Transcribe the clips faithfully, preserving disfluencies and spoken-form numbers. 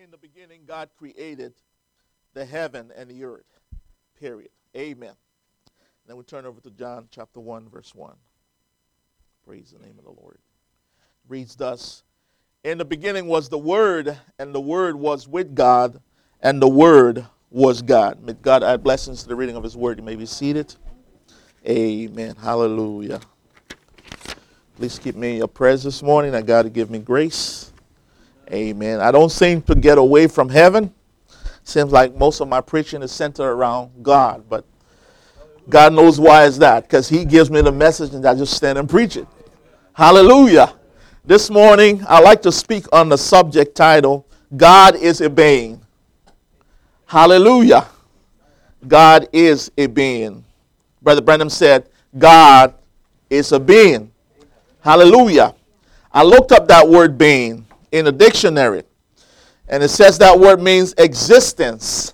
In the beginning, God created the heaven and the earth. Period. Amen. Then we turn over to John chapter one, verse one. Praise the name of the Lord. It reads thus, in the beginning was the Word, and the Word was with God, and the Word was God. May God add blessings to the reading of His Word. You may be seated. Amen. Hallelujah. Please keep me in your prayers this morning, that God will give me grace. Amen. I don't seem to get away from heaven. Seems like most of my preaching is centered around God, but God knows why is that, because He gives me the message and I just stand and preach it. Hallelujah. This morning, I'd like to speak on the subject title, God is a being. Hallelujah. God is a being. Brother Branham said, God is a being. Hallelujah. I looked up that word being in a dictionary, and it says that word means existence,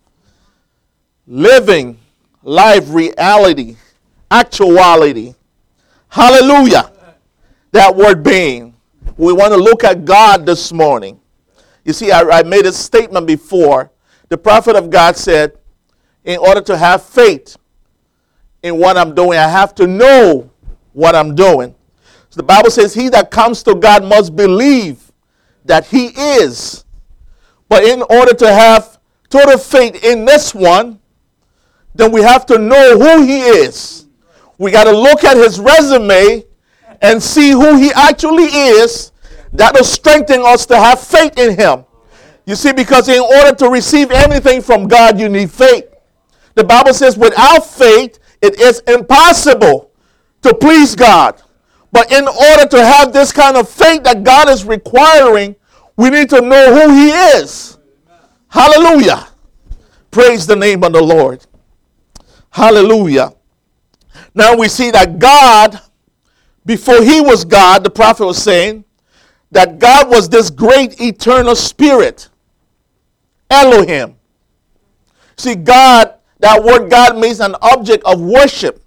living, live, reality, actuality. Hallelujah. That word being. We want to look at God this morning. You see, I, I made a statement before. The prophet of God said, in order to have faith in what I'm doing, I have to know what I'm doing. So the Bible says, he that comes to God must believe that He is. But in order to have total faith in this one, then we have to know who He is. We got to look at His resume and see who He actually is. That will strengthen us to have faith in Him. You see, because in order to receive anything from God, you need faith. The Bible says without faith, it is impossible to please God. But in order to have this kind of faith that God is requiring, we need to know who He is. Hallelujah. Praise the name of the Lord. Hallelujah. Now we see that God, before He was God, the prophet was saying, that God was this great eternal spirit. Elohim. See, God, that word God means an object of worship.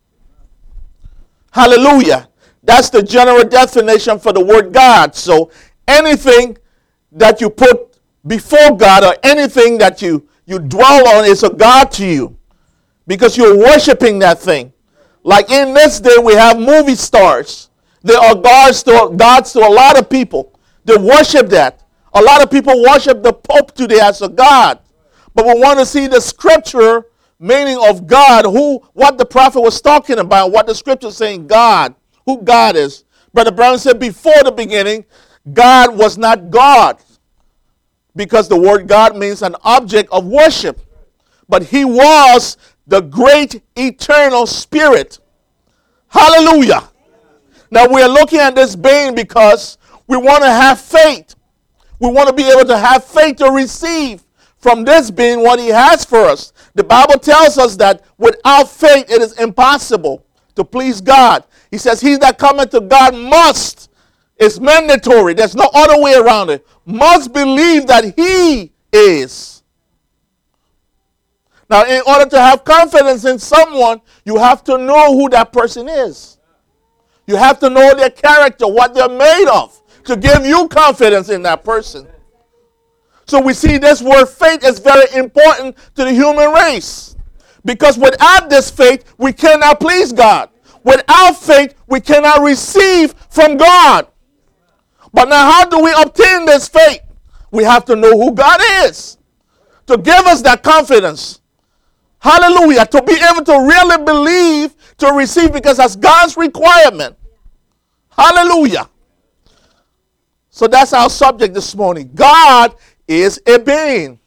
Hallelujah. That's the general definition for the word God. So anything that you put before God or anything that you, you dwell on is a God to you, because you're worshiping that thing. Like in this day, we have movie stars. They are gods to, gods to a lot of people. They worship that. A lot of people worship the Pope today as a God. But we want to see the scripture meaning of God, who, what the prophet was talking about, what the scripture is saying, God, who God is. Brother Brown said before the beginning, God was not God, because the word God means an object of worship. But He was the great eternal spirit. Hallelujah. Now we are looking at this being because we want to have faith. We want to be able to have faith to receive from this being what He has for us. The Bible tells us that without faith it is impossible to please God. He says, he that cometh to God must, it's mandatory, there's no other way around it, must believe that He is. Now, in order to have confidence in someone, you have to know who that person is. You have to know their character, what they're made of, to give you confidence in that person. So we see this word faith is very important to the human race, because without this faith, we cannot please God. Without faith, we cannot receive from God. But now, how do we obtain this faith? We have to know who God is to give us that confidence. Hallelujah. To be able to really believe, to receive, because that's God's requirement. Hallelujah. So that's our subject this morning. God is a being.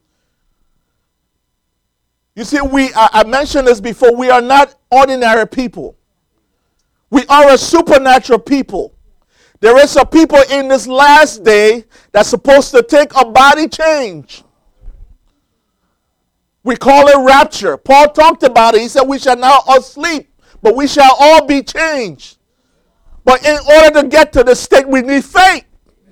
You see, we I, I mentioned this before. We are not ordinary people. We are a supernatural people. There is a people in this last day that's supposed to take a body change. We call it rapture. Paul talked about it. He said we shall not all sleep, but we shall all be changed. But in order to get to the state, we need faith.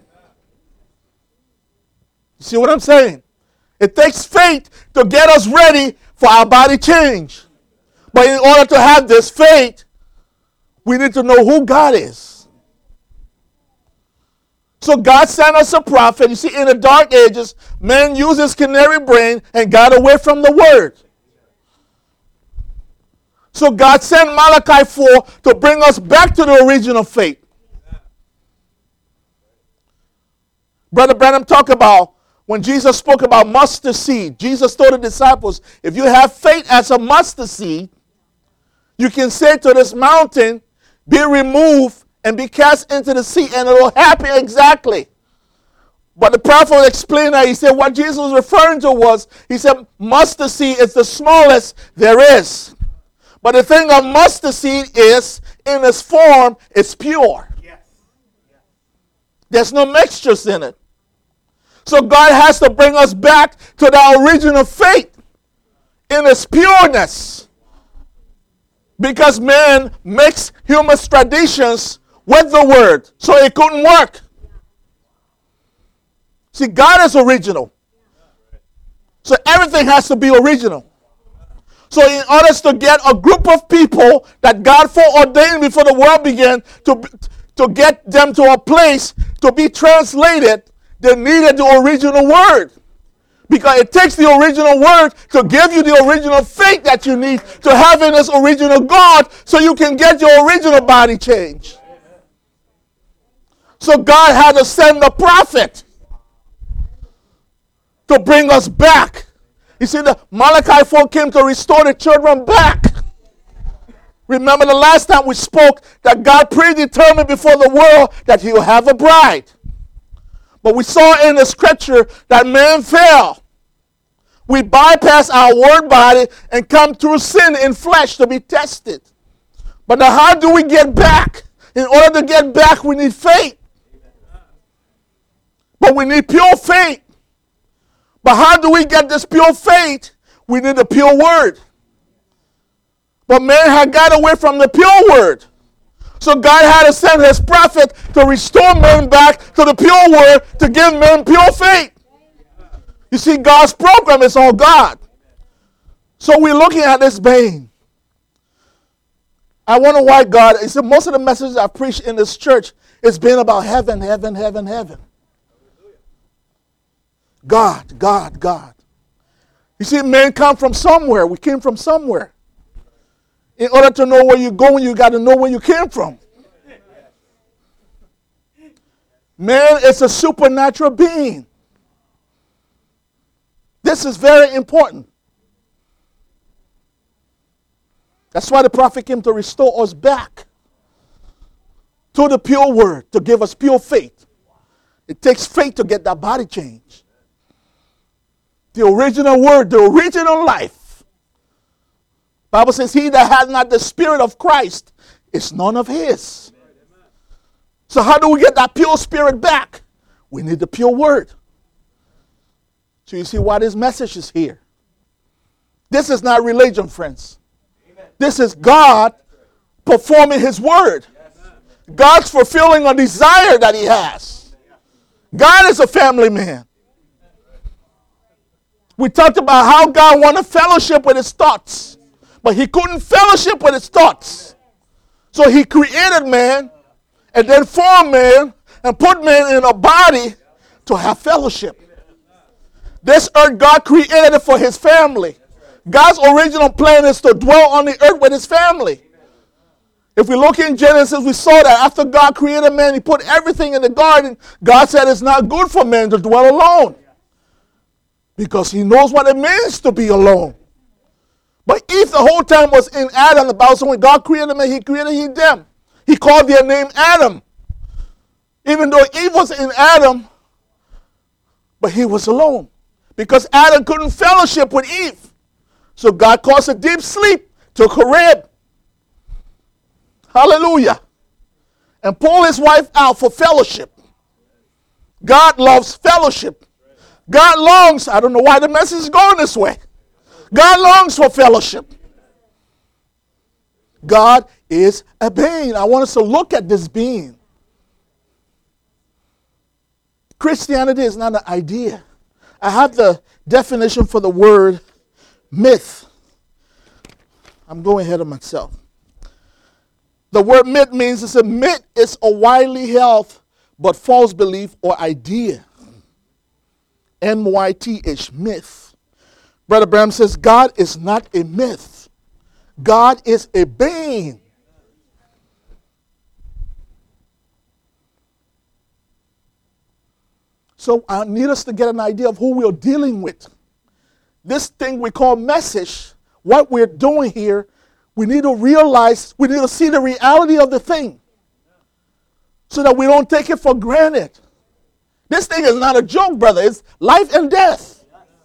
You see what I'm saying? It takes faith to get us ready for our body change. But in order to have this faith, we need to know who God is. So God sent us a prophet. You see, in the dark ages, man used his canary brain and got away from the word. So God sent Malachi four to bring us back to the original faith. Brother Branham talked about when Jesus spoke about mustard seed. Jesus told the disciples, if you have faith as a mustard seed, you can say to this mountain, be removed and be cast into the sea, and it will happen exactly. But the prophet explained that. He said what Jesus was referring to was, he said mustard seed is the smallest there is. But the thing of mustard seed is, in its form, it's pure. Yes. There's no mixtures in it. So God has to bring us back to the original faith in its pureness. Because man mixed human traditions with the word, so it couldn't work. See, God is original. So everything has to be original. So in order to get a group of people that God foreordained before the world began, to, to get them to a place to be translated, they needed the original word. Because it takes the original word to give you the original faith that you need to have in this original God, so you can get your original body changed. So God had to send the prophet to bring us back. You see, the Malachi four came to restore the children back. Remember the last time we spoke that God predetermined before the world that he will have a bride. But we saw in the scripture that man fell. We bypass our word body and come through sin in flesh to be tested. But now how do we get back? In order to get back, we need faith. But we need pure faith. But how do we get this pure faith? We need the pure word. But man had got away from the pure word. So God had to send his prophet to restore men back to the pure word, to give men pure faith. You see, God's program is all God. So we're looking at this vein. I wonder why God, he said most of the messages I've preached in this church has been about heaven, heaven, heaven, heaven. God, God, God. You see, men come from somewhere. We came from somewhere. In order to know where you're going, you got to know where you came from. Man is a supernatural being. This is very important. That's why the prophet came to restore us back to the pure word, to give us pure faith. It takes faith to get that body changed. The original word, the original life. The Bible says, he that has not the spirit of Christ is none of his. So how do we get that pure spirit back? We need the pure word. So you see why this message is here. This is not religion, friends. This is God performing his word. God's fulfilling a desire that he has. God is a family man. We talked about how God wanted fellowship with his thoughts, but he couldn't fellowship with his thoughts. So he created man and then formed man and put man in a body to have fellowship. This earth, God created it for his family. God's original plan is to dwell on the earth with his family. If we look in Genesis, we saw that after God created man, he put everything in the garden. God said it's not good for man to dwell alone, because he knows what it means to be alone. But Eve the whole time was in Adam. The Bible says when God created man, he created he them. He called their name Adam. Even though Eve was in Adam, but he was alone. Because Adam couldn't fellowship with Eve. So God caused a deep sleep, took her rib. Hallelujah. And pulled his wife out for fellowship. God loves fellowship. God longs, I don't know why the message is going this way. God longs for fellowship. God is a being. I want us to look at this being. Christianity is not an idea. I have the definition for the word myth. I'm going ahead of myself. The word myth means it's a myth is a widely held but false belief or idea. M Y T H, myth. Brother Branham says God is not a myth. God is a being. So I need us to get an idea of who we're dealing with. This thing we call message, what we're doing here, we need to realize, we need to see the reality of the thing so that we don't take it for granted. This thing is not a joke, brother. It's life and death.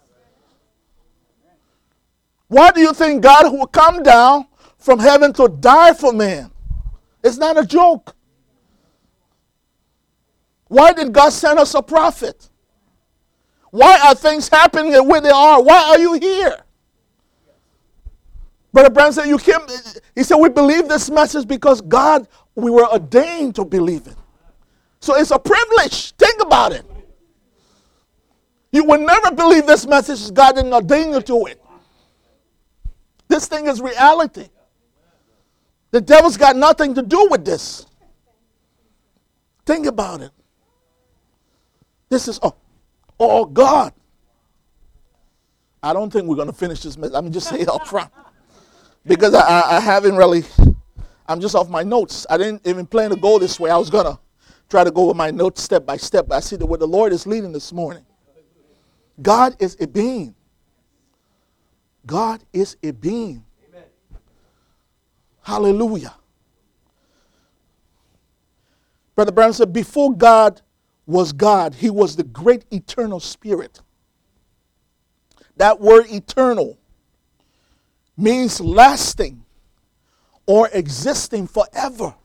Why do you think God will come down from heaven to die for man? It's not a joke. Why did God send us a prophet? Why are things happening the way they are? Why are you here? Brother Branham said, you can't, he said, we believe this message because God, we were ordained to believe it. So it's a privilege. Think about it. You will never believe this message if God didn't ordain you to it. This thing is reality. The devil's got nothing to do with this. Think about it. This is all, all God. I don't think we're going to finish this message. I'm just saying up front. Because I, I haven't really, I'm just off my notes. I didn't even plan to go this way. I was going to try to go with my notes step by step. But I see that where the Lord is leading this morning. God is a being. God is a being. Amen. Hallelujah. Brother Branham said, before God was God, he was the great eternal spirit. That word eternal means lasting or existing forever.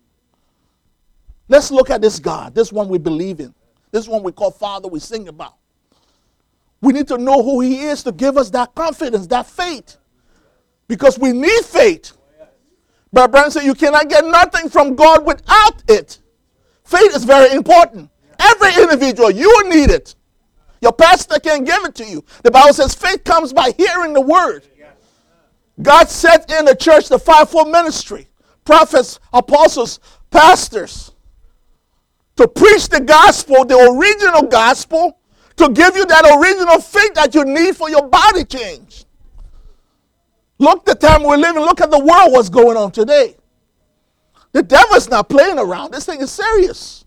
Let's look at this God, this one we believe in, this one we call Father, we sing about. We need to know who he is to give us that confidence, that faith, because we need faith. But Branham said you cannot get nothing from God without it. Faith is very important. Every individual, you need it. Your pastor can't give it to you. The Bible says faith comes by hearing the word. God set in the church the fivefold ministry, prophets, apostles, pastors, to preach the gospel, the original gospel, to give you that original faith that you need for your body change. Look the time we're living. Look at the world, what's going on today. The devil's not playing around. This thing is serious.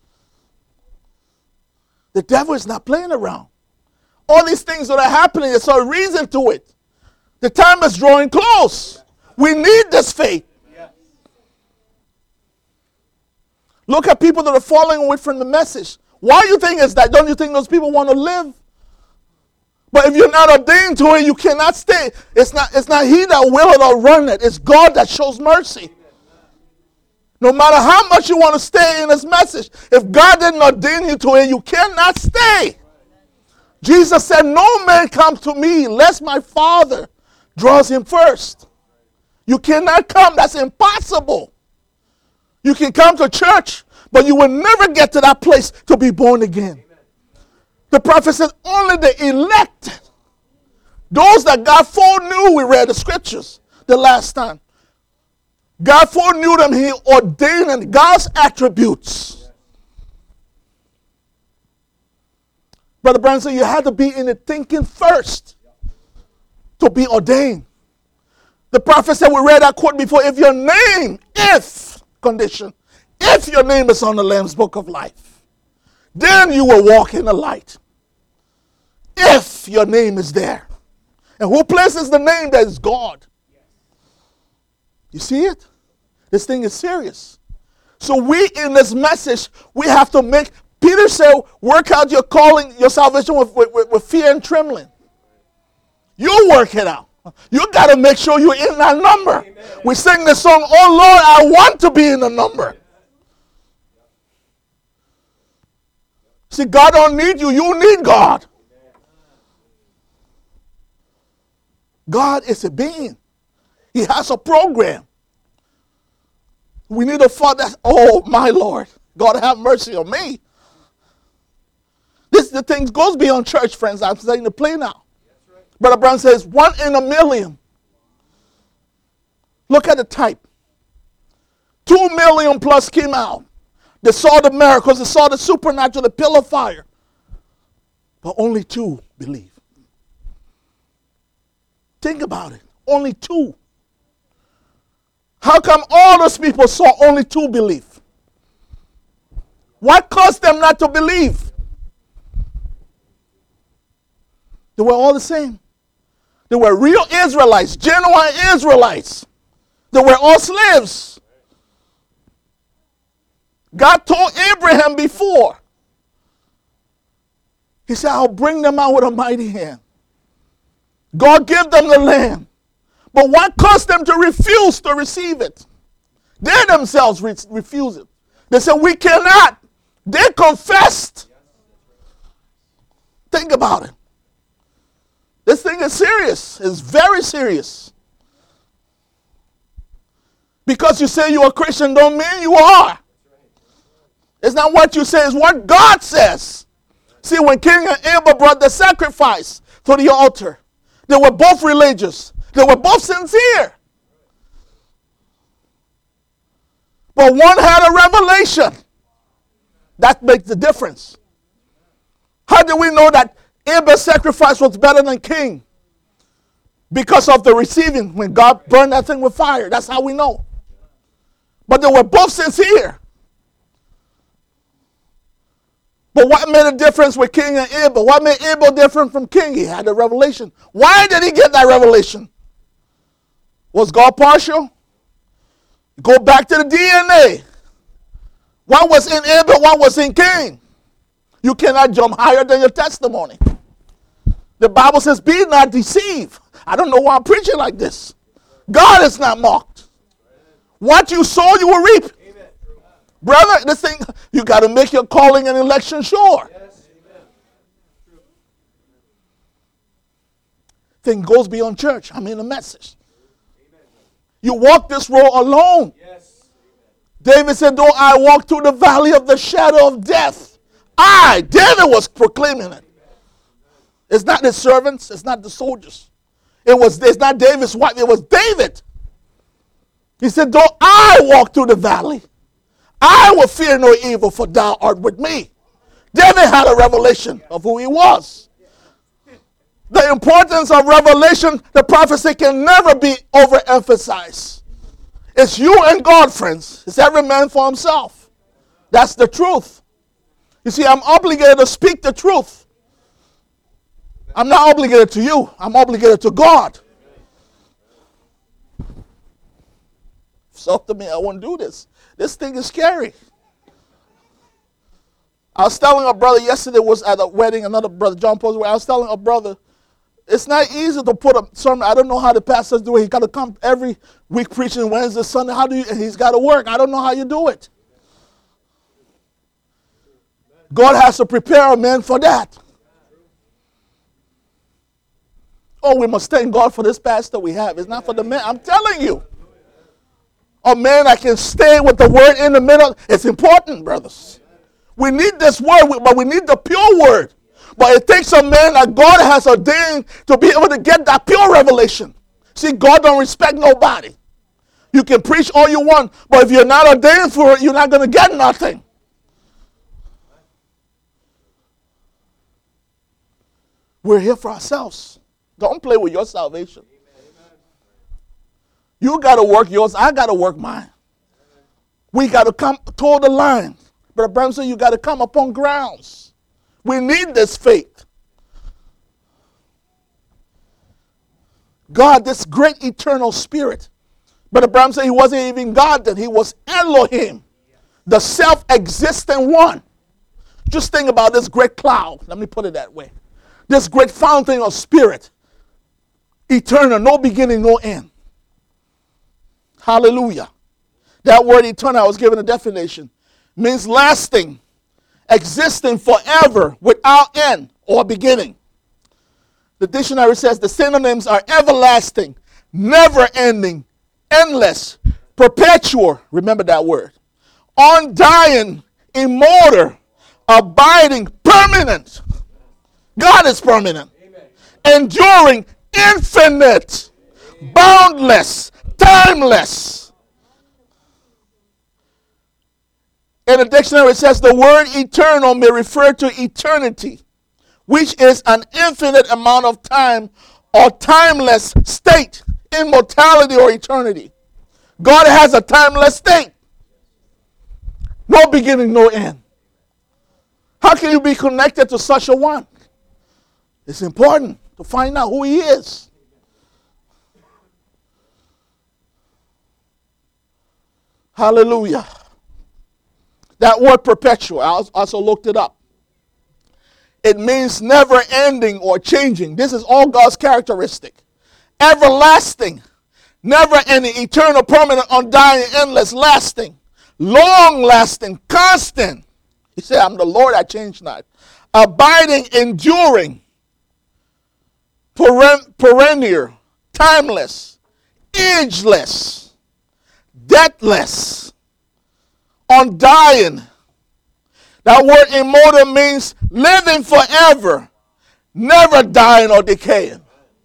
The devil is not playing around. All these things that are happening, there's a reason to it. The time is drawing close. We need this faith. Look at people that are falling away from the message. Why do you think it's that? Don't you think those people want to live? But if you're not ordained to it, you cannot stay. It's not, it's not he that will it or run it. It's God that shows mercy. No matter how much you want to stay in this message, if God didn't ordain you to it, you cannot stay. Jesus said, no man comes to me unless my Father draws him first. You cannot come. That's impossible. You can come to church, but you will never get to that place to be born again. The prophet says only the elect, those that God foreknew, we read the scriptures the last time. God foreknew them, he ordained them, God's attributes. Brother Branham said you had to be in the thinking first to be ordained. The prophet said, we read that quote before, if your name, if, condition, if your name is on the Lamb's Book of Life, then you will walk in the light. If your name is there. And who places the name? That is God. You see it? This thing is serious. So we in this message, we have to make, Peter said, work out your calling, your salvation with, with, with fear and trembling. You work it out. You got to make sure you're in that number. Amen. We sing the song, oh Lord, I want to be in the number. See, God don't need you. You need God. God is a being. He has a program. We need a father. Oh, my Lord. God have mercy on me. This the thing goes beyond church, friends. I'm saying to play now. Right. Brother Brown says, one in a million. Look at the type. Two million plus came out. They saw the miracles. They saw the supernatural, the pillar of fire. But only two believe. Think about it. Only two. How come all those people saw only two believe? What caused them not to believe? They were all the same. They were real Israelites, genuine Israelites. They were all slaves. God told Abraham before. He said, I'll bring them out with a mighty hand. God gave them the land. But what caused them to refuse to receive it? They themselves re- refused it. They said, we cannot. They confessed. Think about it. This thing is serious. It's very serious. Because you say you're a Christian don't mean you are. It's not what you say, it's what God says. See, when King and Abel brought the sacrifice to the altar, they were both religious. They were both sincere. But one had a revelation. That makes the difference. How do we know that Abel's sacrifice was better than King? Because of the receiving, when God burned that thing with fire. That's how we know. But they were both sincere. But what made a difference with King and Abel? What made Abel different from King? He had a revelation. Why did he get that revelation? Was God partial? Go back to the D N A. What was in Abel? What was in King? You cannot jump higher than your testimony. The Bible says, be not deceived. I don't know why I'm preaching like this. God is not mocked. What you sow, you will reap. Amen. Brother, this thing, you got to make your calling and election sure. Yes. Thing goes beyond church. I mean the message. Amen. You walk this road alone. Yes. David said, though I walk through the valley of the shadow of death, I, David was proclaiming it. It's not the servants. It's not the soldiers. It was, it's not David's wife. It was David. He said, though I walk through the valley, I will fear no evil, for thou art with me. David had a revelation of who he was. The importance of revelation, the prophecy can never be overemphasized. It's you and God, friends. It's every man for himself. That's the truth. You see, I'm obligated to speak the truth. I'm not obligated to you. I'm obligated to God. So to me, I won't do this. This thing is scary. I was telling a brother yesterday, was at a wedding, another brother, John Paul's. I was telling a brother, it's not easy to put a sermon. I don't know how the pastors do it. He got to come every week preaching Wednesday, Sunday. How do you? And he's got to work. I don't know how you do it. God has to prepare a man for that. Oh, we must thank God for this pastor we have. It's not for the man. I'm telling you. A man that can stay with the word in the middle. It's important, brothers. We need this word, but we need the pure word. But it takes a man that God has ordained to be able to get that pure revelation. See, God don't respect nobody. You can preach all you want, but if you're not ordained for it, you're not going to get nothing. We're here for ourselves. Don't play with your salvation. You got to work yours. I got to work mine. We got to come toward the line. But Abraham said you got to come upon grounds. We need this faith. God, this great eternal spirit. But Abraham said he wasn't even God then. He was Elohim, the self-existent one. Just think about this great cloud. Let me put it that way. This great fountain of spirit. Eternal, no beginning, no end. Hallelujah. That word eternal, I was given a definition, means lasting, existing forever, without end or beginning. The dictionary says the synonyms are everlasting, never-ending, endless, perpetual, remember that word, undying, immortal, abiding, permanent. God is permanent. Amen. Enduring, infinite, boundless, timeless. In the dictionary, it says the word eternal may refer to eternity, which is an infinite amount of time or timeless state, immortality or eternity. God has a timeless state. No beginning, no end. How can you be connected to such a one? It's important to find out who he is. Hallelujah. That word perpetual, I also looked it up. It means never ending or changing. This is all God's characteristic. Everlasting, never ending, eternal, permanent, undying, endless, lasting, long lasting, constant. He said, I'm the Lord, I change not. Abiding, enduring, peren- perennial, timeless, ageless, deathless, undying. That word immortal means living forever, never dying or decaying.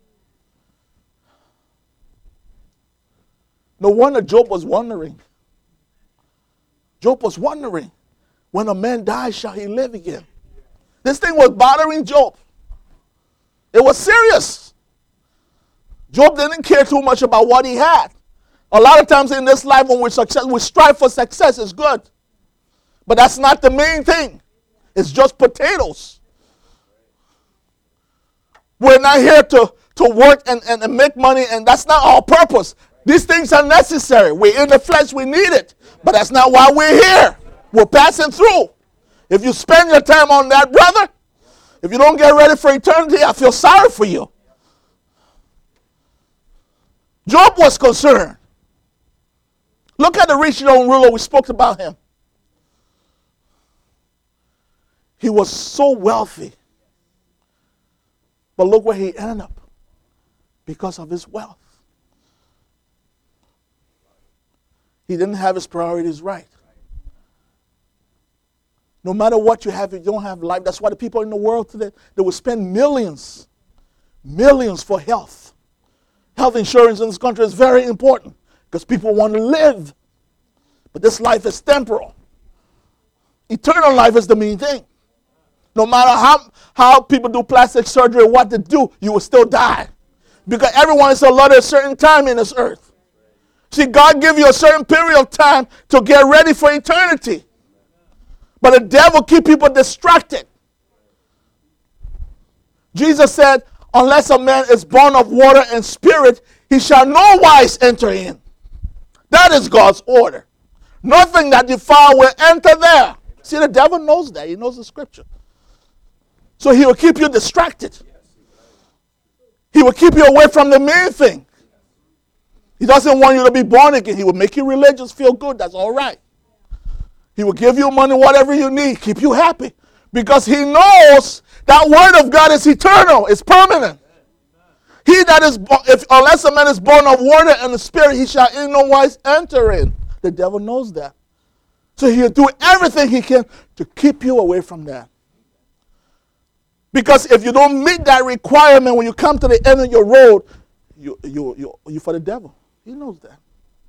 No wonder Job was wondering. Job was wondering, when a man dies, shall he live again? This thing was bothering Job. It was serious. Job didn't care too much about what he had. A lot of times in this life when we're success, we strive for success, it's good. But that's not the main thing. It's just potatoes. We're not here to, to work and, and, and make money, and that's not our purpose. These things are necessary. We're in the flesh, we need it. But that's not why we're here. We're passing through. If you spend your time on that, brother, if you don't get ready for eternity, I feel sorry for you. Job was concerned. Look at the rich young ruler, we spoke about him. He was so wealthy. But look where he ended up because of his wealth. He didn't have his priorities right. No matter what you have, if you don't have life, that's why the people in the world today, they will spend millions, millions for health. Health insurance in this country is very important because people want to live. But this life is temporal. Eternal life is the main thing. No matter how, how people do plastic surgery or what they do, you will still die. Because everyone is allotted a certain time in this earth. See, God gives you a certain period of time to get ready for eternity. But the devil keeps people distracted. Jesus said, unless a man is born of water and spirit, he shall no wise enter in. That is God's order. Nothing that defile will enter there. See, the devil knows that. He knows the scripture. So he will keep you distracted. He will keep you away from the main thing. He doesn't want you to be born again. He will make you religious, feel good. That's all right. He will give you money, whatever you need, keep you happy. Because he knows that word of God is eternal, it's permanent. He that is, if unless a man is born of water and the spirit, he shall in no wise enter in. The devil knows that. So he'll do everything he can to keep you away from that. Because if you don't meet that requirement when you come to the end of your road, you, you, you, you're for the devil. He knows that.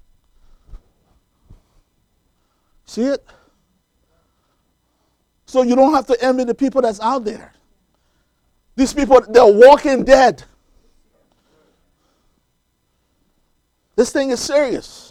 See it? So you don't have to envy the people that's out there. These people, they're walking dead. This thing is serious.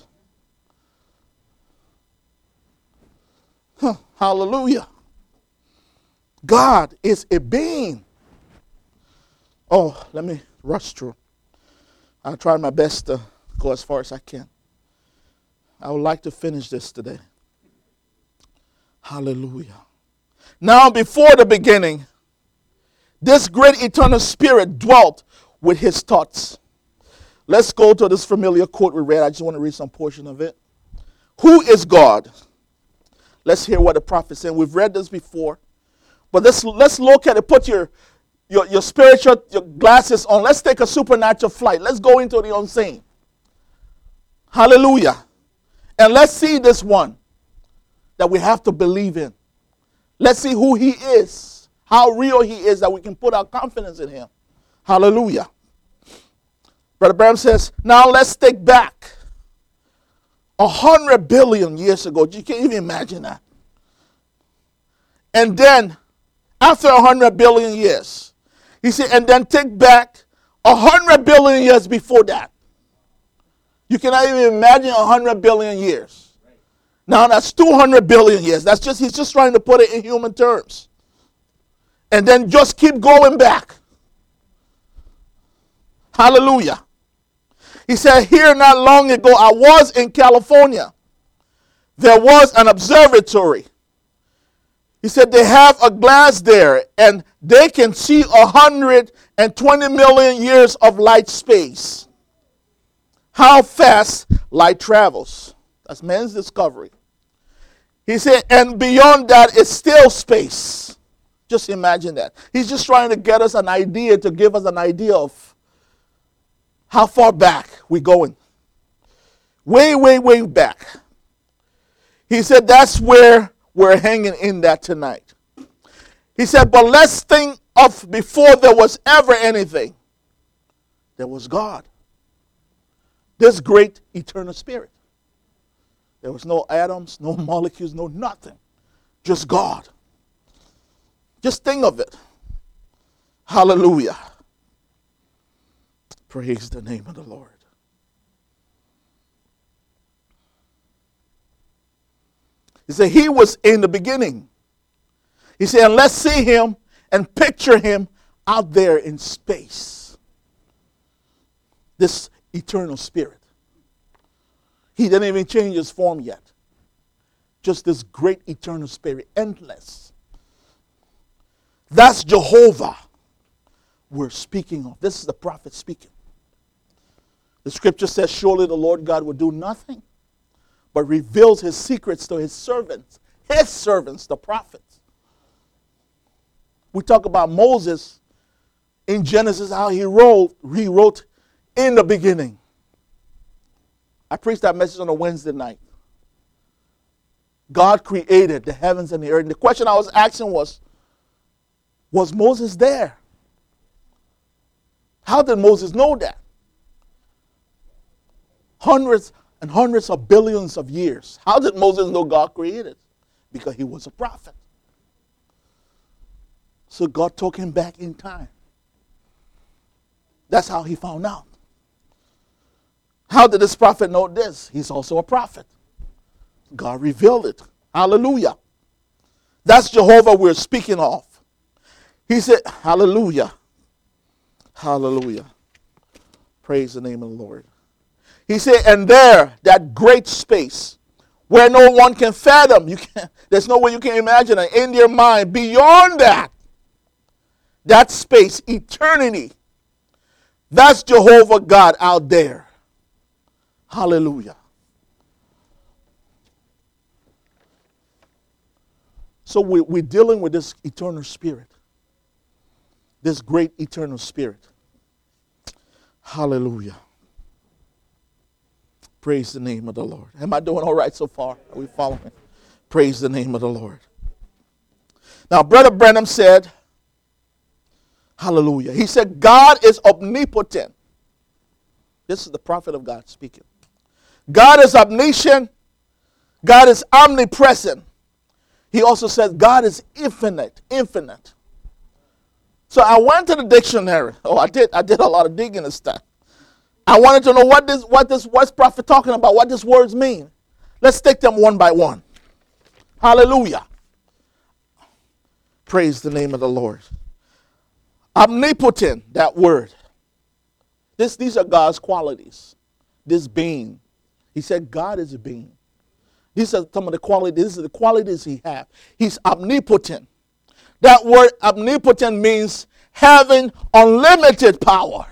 Huh, hallelujah. God is a being. Oh, let me rush through. I'll try my best to go as far as I can. I would like to finish this today. Hallelujah. Now, before the beginning, this great eternal spirit dwelt with his thoughts. Let's go to this familiar quote we read. I just want to read some portion of it. Who is God? Let's hear what the prophet said. We've read this before. But let's, let's look at it. Put your, your, your spiritual your glasses on. Let's take a supernatural flight. Let's go into the unseen. Hallelujah. And let's see this one that we have to believe in. Let's see who he is, how real he is, that we can put our confidence in him. Hallelujah. Brother Branham says, now let's take back a hundred billion years ago. You can't even imagine that. And then, after one hundred billion years, he said, and then take back one hundred billion years before that. You cannot even imagine one hundred billion years. Now that's two hundred billion years. That's just, he's just trying to put it in human terms. And then just keep going back. Hallelujah. He said, here not long ago, I was in California. There was an observatory. He said they have a glass there and they can see one hundred twenty million years of light space. How fast light travels. That's man's discovery. He said, and beyond that is still space. Just imagine that. He's just trying to get us an idea, to give us an idea of how far back we're going. Way, way, way back. He said that's where we're hanging in that tonight. He said, but let's think of before there was ever anything. There was God. This great eternal spirit. There was no atoms, no molecules, no nothing. Just God. Just think of it. Hallelujah. Praise the name of the Lord. He said he was in the beginning. He said, and let's see him and picture him out there in space. This eternal spirit. He didn't even change his form yet. Just this great eternal spirit, endless. That's Jehovah we're speaking of. This is the prophet speaking. The scripture says, surely the Lord God will do nothing, but reveals his secrets to his servants. His servants, the prophets. We talk about Moses in Genesis, how he wrote, he wrote in the beginning. I preached that message on a Wednesday night. God created the heavens and the earth. And the question I was asking was, was Moses there? How did Moses know that? Hundreds and hundreds of billions of years. How did Moses know God created? Because he was a prophet. So God took him back in time. That's how he found out. How did this prophet know this? He's also a prophet. God revealed it. Hallelujah. That's Jehovah we're speaking of. He said, hallelujah. Hallelujah. Praise the name of the Lord. He said, and there, that great space where no one can fathom. You can't, there's no way you can imagine it. In your mind, beyond that, that space, eternity, that's Jehovah God out there. Hallelujah. So we, we're dealing with this eternal spirit. This great eternal spirit. Hallelujah. Praise the name of the Lord. Am I doing all right so far? Are we following? Praise the name of the Lord. Now, Brother Branham said, hallelujah. He said, God is omnipotent. This is the prophet of God speaking. God is omniscient. God is omnipresent. He also said God is infinite, infinite. So I went to the dictionary. Oh, I did. I did a lot of digging and stuff. I wanted to know what this, what this, what's prophet talking about, what these words mean. Let's take them one by one. Hallelujah. Praise the name of the Lord. Omnipotent, that word. This, these are God's qualities. This being. He said God is a being. These are some of the qualities. These are the qualities he has. He's omnipotent. That word omnipotent means having unlimited power.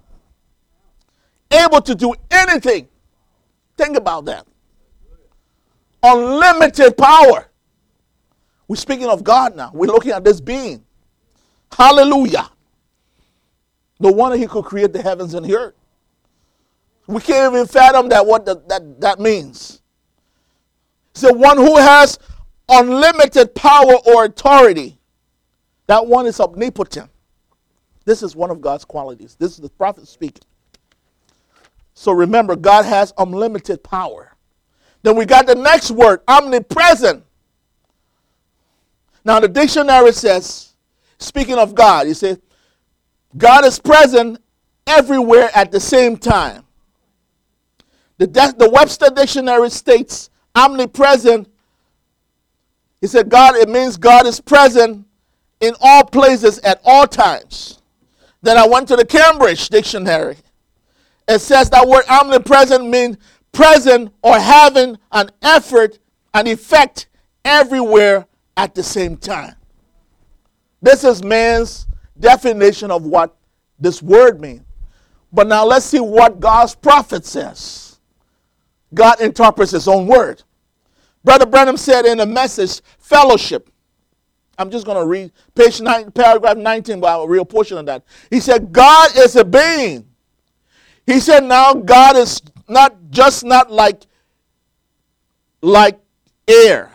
Able to do anything. Think about that. Unlimited power. We're speaking of God now. We're looking at this being. Hallelujah. No wonder he could create the heavens and the earth. We can't even fathom that what the, that, that means. It's the one who has unlimited power or authority. That one is omnipotent. This is one of God's qualities. This is the prophet speaking. So remember, God has unlimited power. Then we got the next word, omnipresent. Now the dictionary says, speaking of God, he says, God is present everywhere at the same time. The, De- the Webster Dictionary states omnipresent. He said God, it means God is present in all places at all times. Then I went to the Cambridge Dictionary. It says that word omnipresent means present or having an effort, an effect everywhere at the same time. This is man's definition of what this word means. But now let's see what God's prophet says. God interprets his own word. Brother Branham said in a message, fellowship. I'm just going to read page nine, paragraph nineteen, but a real portion of that. He said, God is a being. He said, now God is not just not like, like air.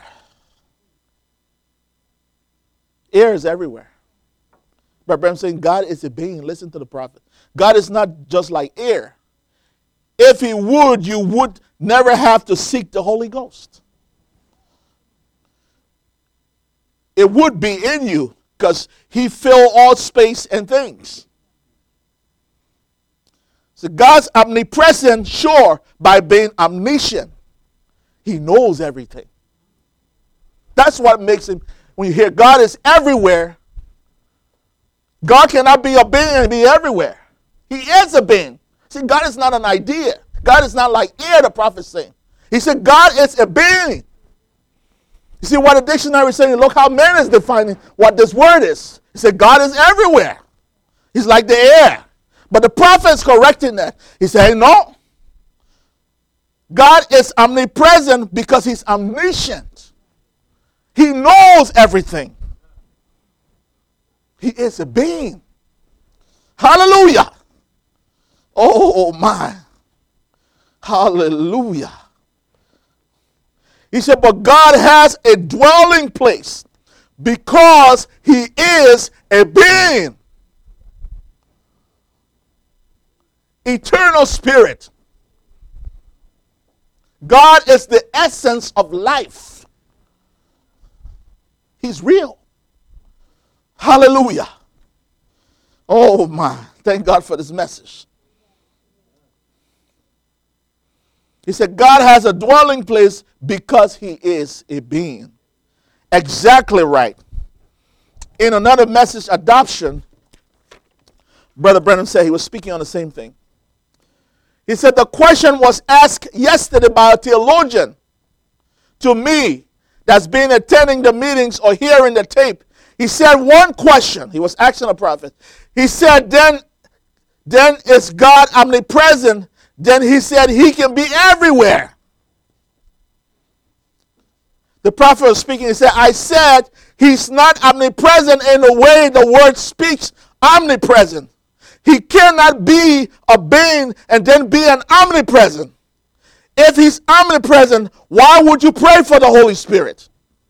Air is everywhere. Brother Branham saying God is a being. Listen to the prophet. God is not just like air. If he would, you would never have to seek the Holy Ghost. It would be in you because he filled all space and things. So God's omnipresent, sure, by being omniscient. He knows everything. That's what makes him, when you hear God is everywhere, God cannot be a being and be everywhere. He is a being. See, God is not an idea. God is not like air, the prophet saying. He said God is a being. You see what the dictionary is saying? Look how man is defining what this word is. He said God is everywhere. He's like the air. But the prophet is correcting that. He said, hey, no. God is omnipresent because he's omniscient. He knows everything. He is a being. Hallelujah. Oh, my. Hallelujah. He said, but God has a dwelling place because he is a being. Eternal spirit. God is the essence of life. He's real. Hallelujah. Oh, my. Thank God for this message. He said, God has a dwelling place because he is a being. Exactly right. In another message, adoption, Brother Branham said he was speaking on the same thing. He said, the question was asked yesterday by a theologian to me that's been attending the meetings or hearing the tape. He said one question. He was asking a prophet. He said, then, then is God omnipresent? Then he said he can be everywhere. The prophet was speaking. He said, I said he's not omnipresent in the way the word speaks omnipresent. He cannot be a being and then be an omnipresent. If he's omnipresent, why would you pray for the Holy Spirit?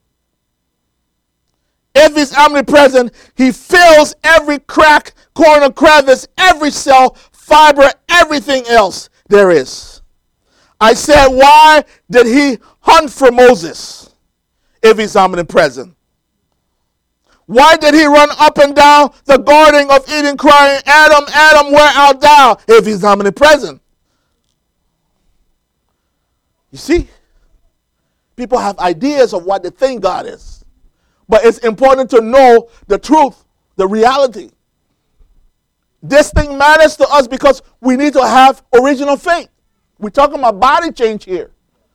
If he's omnipresent, he fills every crack, corner, crevice, every cell, fiber, everything else there is. I said, why did he hunt for Moses if he's omnipresent? Why did he run up and down the garden of Eden crying, Adam, Adam, where art thou? If he's omnipresent. You see, people have ideas of what they think God is. But it's important to know the truth, the reality. This thing matters to us because we need to have original faith. We're talking about body change here.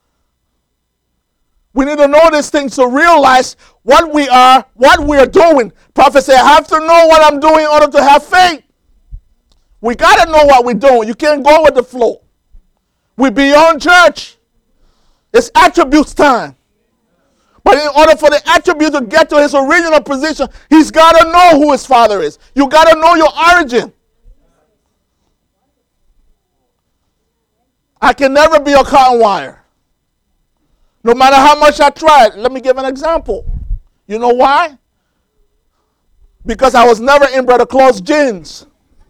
We need to know this thing to realize what we are, what we are doing. Prophet said, I have to know what I'm doing in order to have faith. We got to know what we're doing. You can't go with the flow. We're beyond church. It's attributes time. But in order for the attribute to get to his original position, he's got to know who his father is. You got to know your origin. I can never be a cotton wire. No matter how much I tried. Let me give an example. You know why? Because I was never in Brother Claus' jeans.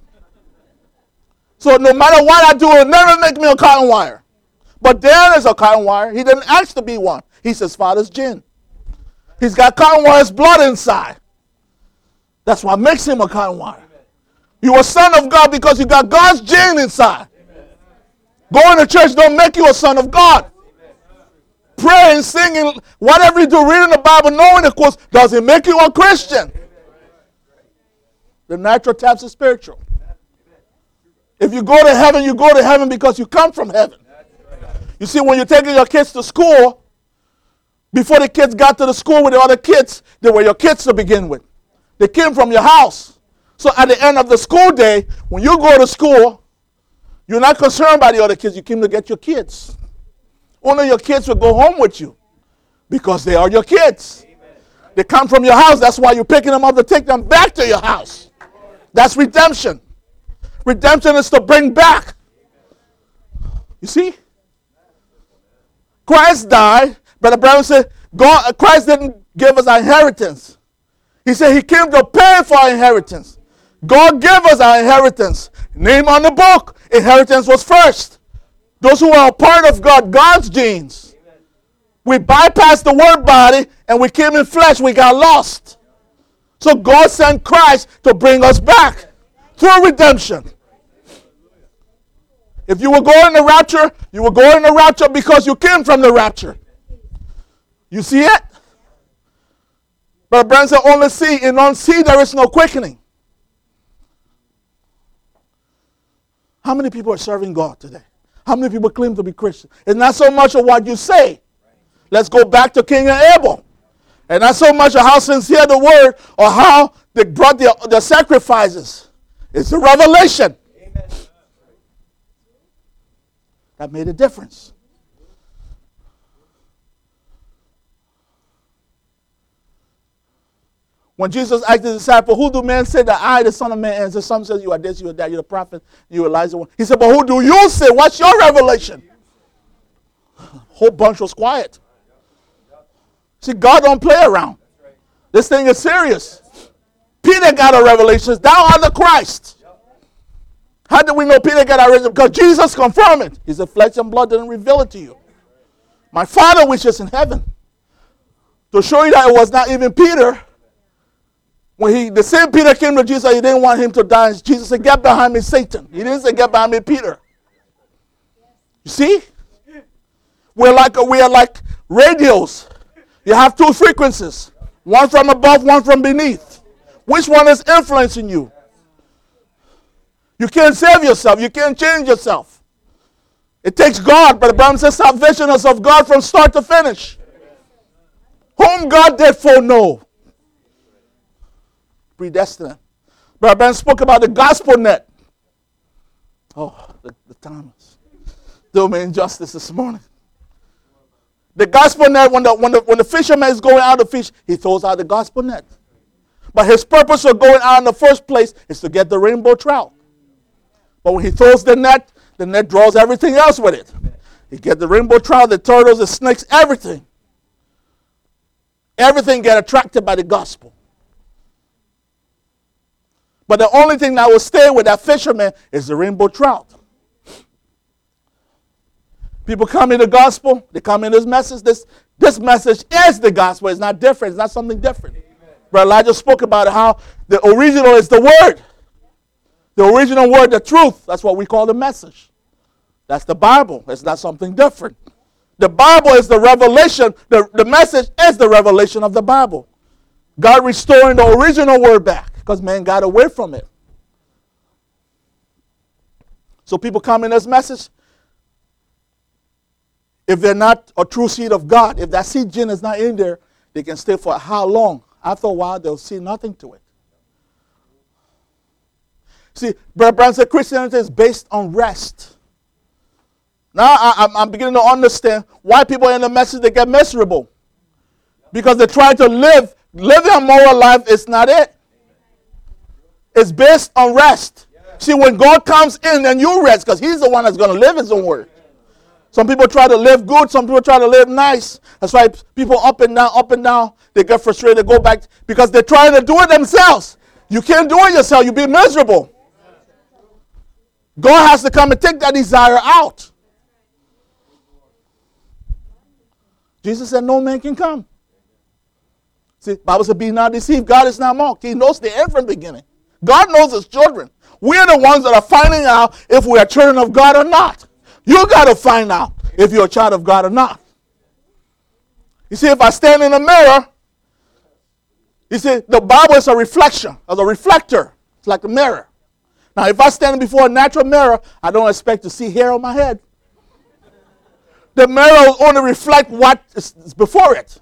So no matter what I do, it'll never make me a cotton wire. But Dan is a cotton wire. He didn't ask to be one. He's his father's gin. He's got cotton water's blood inside. That's what makes him a cotton water. You're a son of God because you got God's gene inside. Going to church don't make you a son of God. Praying, singing, whatever you do, reading the Bible, knowing the course, doesn't make you a Christian. The natural taps the spiritual. If you go to heaven, you go to heaven because you come from heaven. You see, when you're taking your kids to school, before the kids got to the school with the other kids, they were your kids to begin with. They came from your house. So at the end of the school day, when you go to school, you're not concerned about the other kids. You came to get your kids. Only your kids will go home with you because they are your kids. They come from your house. That's why you're picking them up to take them back to your house. That's redemption. Redemption is to bring back. You see? Christ died. Brother Brown said, God, Christ didn't give us our inheritance. He said he came to pay for our inheritance. God gave us our inheritance. Name on the book. Inheritance was first. Those who are a part of God, God's genes. We bypassed the word body and we came in flesh. We got lost. So God sent Christ to bring us back through redemption. If you were going in the rapture, you were going in the rapture because you came from the rapture. You see it? But Brother said, only see, in unseen there is no quickening. How many people are serving God today? How many people claim to be Christian? It's not so much of what you say. Let's go back to King and Abel. And not so much of how sincere the word or how they brought their, their sacrifices. It's the revelation. Amen. That made a difference. When Jesus asked the disciple, who do men say that I, the Son of Man, answer? Some says you are this, you are that, you're the prophet, you are Elijah. He said, but who do you say? What's your revelation? Whole bunch was quiet. See, God don't play around. This thing is serious. Peter got a revelation. Thou art the Christ. How do we know Peter got a revelation? Because Jesus confirmed it. He said, flesh and blood didn't reveal it to you. My Father which is in heaven. To show you that it was not even Peter. When he, the same Peter came to Jesus, he didn't want him to die. Jesus said, get behind me, Satan. He didn't say, get behind me, Peter. You see? We're like, we are like radios. You have two frequencies. One from above, one from beneath. Which one is influencing you? You can't save yourself. You can't change yourself. It takes God. But the Bible says salvation is of God from start to finish. Whom God did foreknow. Predestined. Brother Ben spoke about the gospel net. Oh, the, the time is doing me injustice this morning. The gospel net, when the, when, the, when the fisherman is going out to fish, he throws out the gospel net. But his purpose of going out in the first place is to get the rainbow trout. But when he throws the net, the net draws everything else with it. He gets the rainbow trout, the turtles, the snakes, everything. Everything get attracted by the gospel. But the only thing that will stay with that fisherman is the rainbow trout. People come in the gospel. They come in this message. This, this message is the gospel. It's not different. It's not something different. Brother Elijah spoke about how the original is the word. The original word, the truth. That's what we call the message. That's the Bible. It's not something different. The Bible is the revelation. The, the message is the revelation of the Bible. God restoring the original word back. Because man got away from it. So people come in this message. If they're not a true seed of God, if that seed gene is not in there, they can stay for how long? After a while, they'll see nothing to it. See, Brother Brown said Christianity is based on rest. Now I, I'm beginning to understand why people in the message, they get miserable. Because they try to live. Living a moral life is not it. It's based on rest. Yeah. See, when God comes in, then you rest because he's the one that's going to live his own word. Some people try to live good. Some people try to live nice. That's why people up and down, up and down, they get frustrated, they go back because they're trying to do it themselves. You can't do it yourself. You'll be miserable. God has to come and take that desire out. Jesus said no man can come. See, the Bible says, be not deceived. God is not mocked. He knows the end from the beginning. God knows his children. We're the ones that are finding out if we are children of God or not. You got to find out if you're a child of God or not. You see, if I stand in a mirror, you see, the Bible is a reflection, as a reflector. It's like a mirror. Now, if I stand before a natural mirror, I don't expect to see hair on my head. The mirror will only reflect what is before it.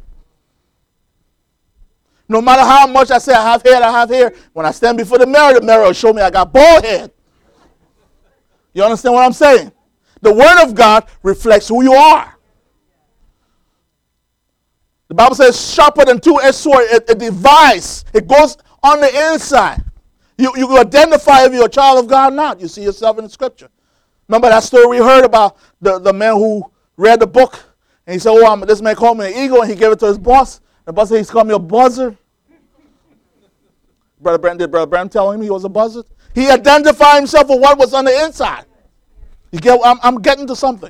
No matter how much I say I have hair, I have hair, when I stand before the mirror, the mirror will show me I got bald head. You understand what I'm saying? The Word of God reflects who you are. The Bible says sharper than two-edged sword, a, a device. It goes on the inside. You, you identify if you're a child of God or not. You see yourself in the scripture. Remember that story we heard about the, the man who read the book, and he said, oh, I'm, this man called me an eagle, and he gave it to his boss. The boss said, he's called me a buzzard. Brother Brent, did Brother Brent tell him he was a buzzard? He identified himself with what was on the inside. You get, I'm, I'm getting to something.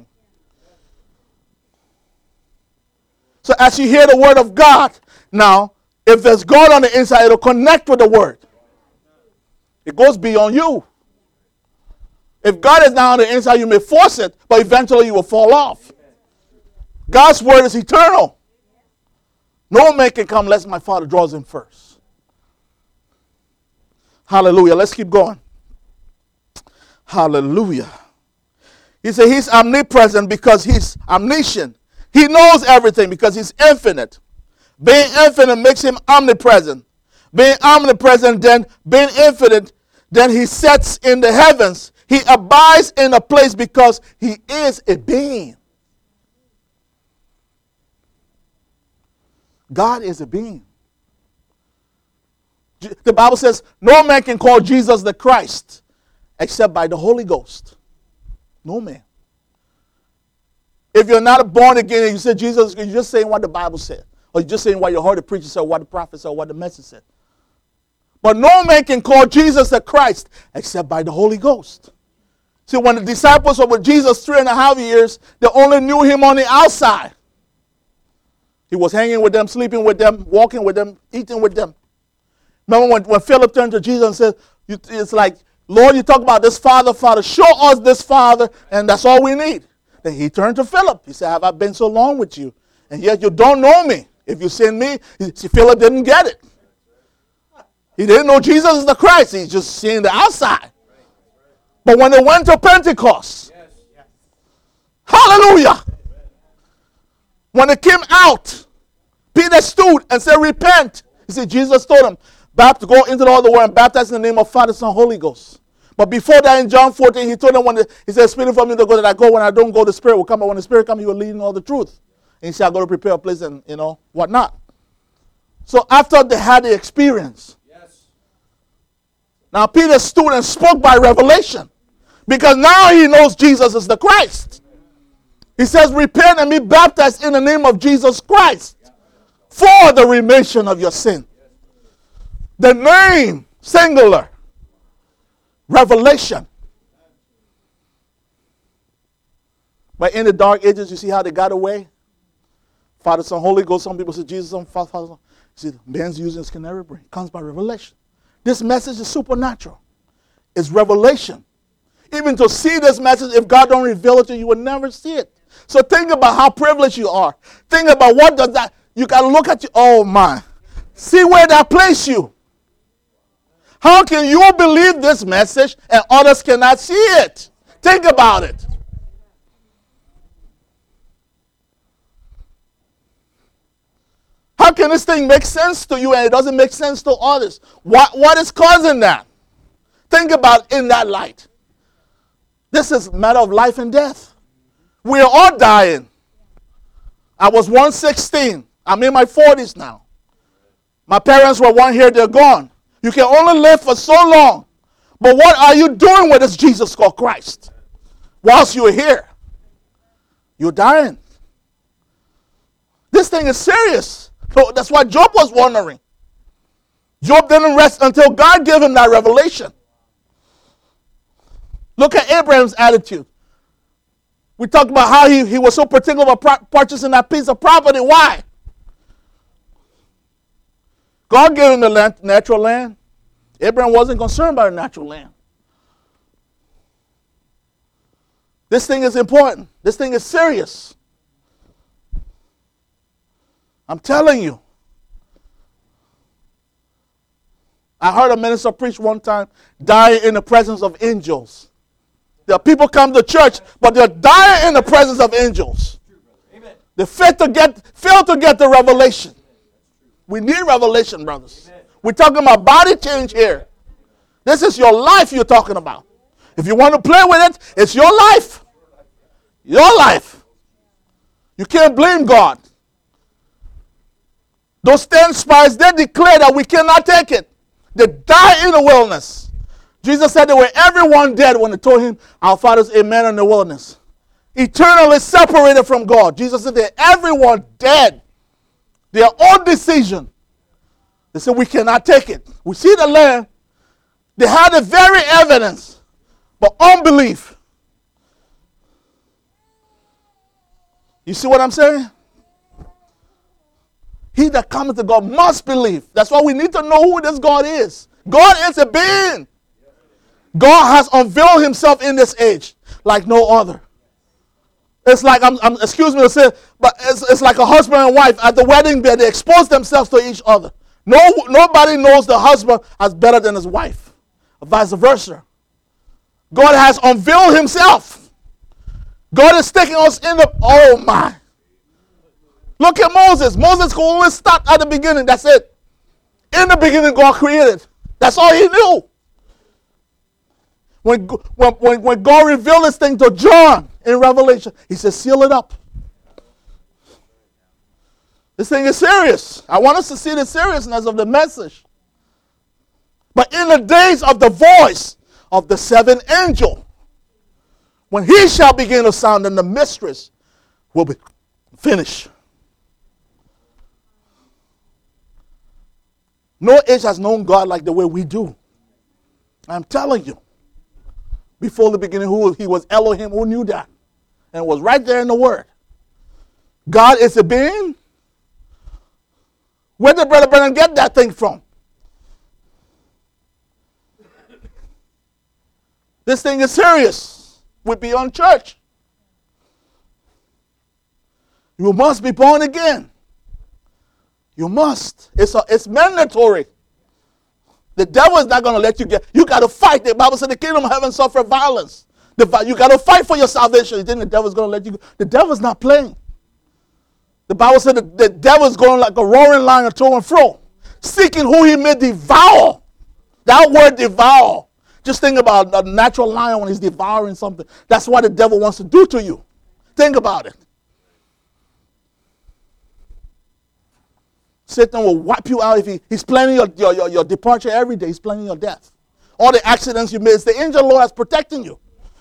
So as you hear the word of God, now, if there's God on the inside, it'll connect with the word. It goes beyond you. If God is now on the inside, you may force it, but eventually you will fall off. God's word is eternal. No man can come unless my Father draws him first. Hallelujah. Let's keep going. Hallelujah. He said he's omnipresent because he's omniscient. He knows everything because he's infinite. Being infinite makes him omnipresent. Being omnipresent, then being infinite, then he sits in the heavens. He abides in a place because he is a being. God is a being. The Bible says no man can call Jesus the Christ except by the Holy Ghost. No man. If you're not born again and you say Jesus, you're just saying what the Bible said. Or you're just saying what you heard the preacher say, or what the prophet said, or what the message said. But no man can call Jesus the Christ except by the Holy Ghost. See, when the disciples were with Jesus three and a half years, they only knew him on the outside. He was hanging with them, sleeping with them, walking with them, eating with them. Remember when, when Philip turned to Jesus and said, you, it's like, Lord, you talk about this Father, Father, show us this Father, and that's all we need. Then he turned to Philip. He said, have I been so long with you? And yet you don't know me. If you send me, see, Philip didn't get it. He didn't know Jesus is the Christ. He's just seeing the outside. But when they went to Pentecost, yes, yes. Hallelujah. When they came out, Peter stood and said, repent. He said, Jesus told him, to go into all the world and baptize in the name of Father, Son, Holy Ghost. But before that, in John fourteen, he told them, when the, he said, Spirit from me to go that I go. When I don't go, the Spirit will come. But when the Spirit comes, he will lead in all the truth. And he said, I'll go to prepare a place and, you know, whatnot. So after they had the experience, yes. Now Peter stood and spoke by revelation. Because now he knows Jesus is the Christ. He says, repent and be baptized in the name of Jesus Christ for the remission of your sin. The name, singular, revelation. But in the dark ages, you see how they got away? Father, Son, Holy Ghost. Some people say Jesus, Son, Father, Father, Son. You see, man's using this can never bring. It comes by revelation. This message is supernatural. It's revelation. Even to see this message, if God don't reveal it to you, you will never see it. So think about how privileged you are. Think about what does that, you got to look at you, oh my. See where that place you. How can you believe this message and others cannot see it? Think about it. How can this thing make sense to you and it doesn't make sense to others? What, what is causing that? Think about in that light. This is a matter of life and death. We are all dying. I was one sixteen. I'm in my forties now. My parents were one here, they're gone. You can only live for so long. But what are you doing with this Jesus called Christ? Whilst you're here, you're dying. This thing is serious. So that's why Job was wondering. Job didn't rest until God gave him that revelation. Look at Abraham's attitude. We talked about how he, he was so particular about purchasing that piece of property. Why? God gave him the land, natural land. Abraham wasn't concerned about the natural land. This thing is important. This thing is serious. I'm telling you. I heard a minister preach one time, dying in the presence of angels. There are people come to church, but they're dying in the presence of angels. Amen. They fail to get, fail to get the revelation. We need revelation, brothers. Amen. We're talking about body change here. This is your life you're talking about. If you want to play with it, it's your life. Your life. You can't blame God. Those ten spies, they declare that we cannot take it. They die in the wilderness. Jesus said they were everyone dead when they told him, our fathers, amen, in the wilderness. Eternally separated from God. Jesus said they're everyone dead. Their own decision. They said we cannot take it. We see the land. They had the very evidence, but unbelief. You see what I'm saying? He that cometh to God must believe. That's why we need to know who this God is. God is a being. God has unveiled himself in this age like no other. It's like, I'm, I'm, excuse me to say, but it's, it's like a husband and wife at the wedding bed. They expose themselves to each other. No, nobody knows the husband as better than his wife, or vice versa. God has unveiled himself. God is taking us in the, oh my. Look at Moses. Moses could only start at the beginning. That's it. In the beginning, God created. That's all he knew. When, when, when, when God revealed this thing to John in Revelation, he said, seal it up. This thing is serious. I want us to see the seriousness of the message. But in the days of the voice of the seventh angel, when he shall begin to sound, then the mysteries will be finished. No age has known God like the way we do. I'm telling you. Before the beginning, who he was Elohim, who knew that? And it was right there in the word. God is a being. Where did Brother Brennan get that thing from? This thing is serious. We're beyond church. You must be born again. You must. It's, a, it's mandatory. The devil is not going to let you get. You got to fight. The Bible said the kingdom of heaven suffer violence. The, you got to fight for your salvation. You think the devil is going to let you go? The devil is not playing. The Bible said the, the devil is going like a roaring lion to and fro, seeking who he may devour. That word devour. Just think about a natural lion when he's devouring something. That's what the devil wants to do to you. Think about it. Satan will wipe you out if he, he's planning your, your, your, your departure every day. He's planning your death. All the accidents you made, it's the angel of the Lord that's protecting you.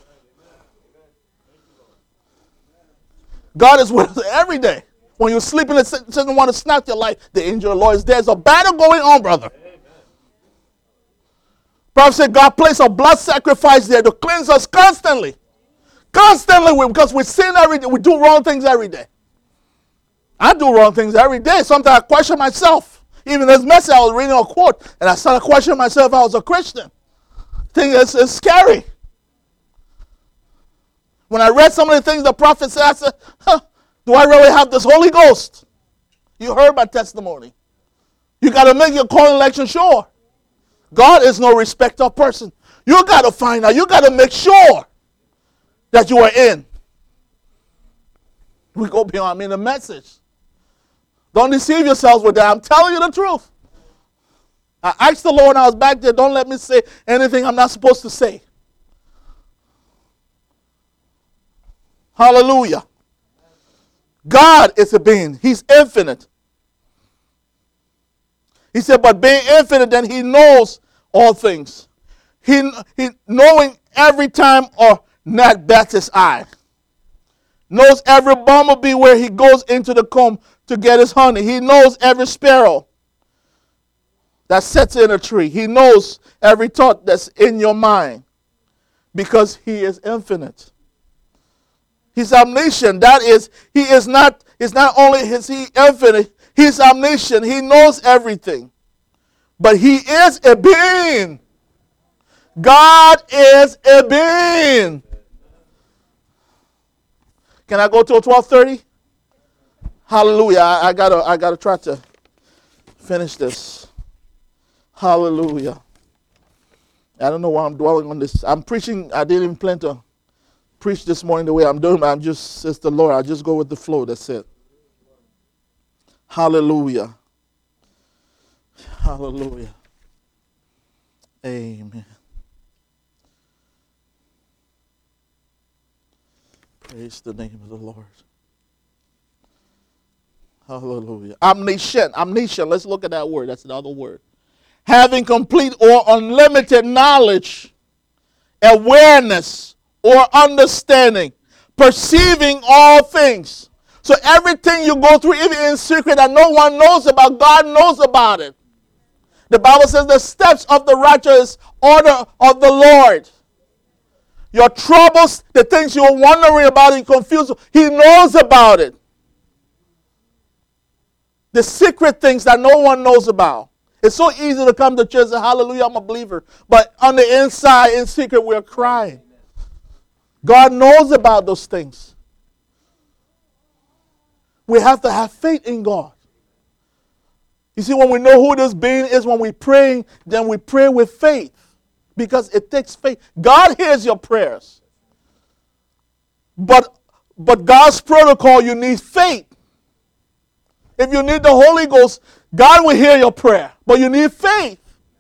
God is with us every day. When you're sleeping and Satan want to snatch your life, the angel of the Lord is there. There's a battle going on, brother. Prophet said God placed a blood sacrifice there to cleanse us constantly. Constantly, because we sin every day. We do wrong things every day. I do wrong things every day. Sometimes I question myself. Even this message, I was reading a quote, and I started questioning myself if I was a Christian. I think it's, it's scary. When I read some of the things the prophet said, I said, huh, do I really have this Holy Ghost? You heard my testimony. You got to make your call and election sure. God is no respecter of person. You got to find out. You got to make sure that you are in. We go beyond, I mean, the message. Don't deceive yourselves with that. I'm telling you the truth. I asked the Lord when I was back there, don't let me say anything I'm not supposed to say. Hallelujah. God is a being. He's infinite. He said, but being infinite, then he knows all things. He, he knowing every time or gnat bats his eye. Knows every bumblebee where he goes into the comb to get his honey. He knows every sparrow that sits in a tree. He knows every thought that's in your mind because he is infinite. He's omniscient. That is, he is not, is not only is he infinite, he's omniscient. He knows everything. But he is a being. God is a being. Can I go till twelve thirty? Hallelujah. I, I gotta I gotta try to finish this. Hallelujah. I don't know why I'm dwelling on this. I'm preaching. I didn't even plan to preach this morning the way I'm doing. I'm just, it's the Lord. I just go with the flow. That's it. Hallelujah. Hallelujah. Amen. Praise the name of the Lord. Hallelujah. Omniscient. Omniscient. Let's look at that word. That's another word. Having complete or unlimited knowledge, awareness, or understanding, perceiving all things. So everything you go through, even in secret that no one knows about, God knows about it. The Bible says the steps of the righteous order of the Lord. Your troubles, the things you're wondering about and confused, he knows about it. The secret things that no one knows about. It's so easy to come to church and say, hallelujah, I'm a believer. But on the inside, in secret, we're crying. God knows about those things. We have to have faith in God. You see, when we know who this being is, when we pray, then we pray with faith. Because it takes faith. God hears your prayers. But, but God's protocol, you need faith. If you need the Holy Ghost, God will hear your prayer. But you need faith.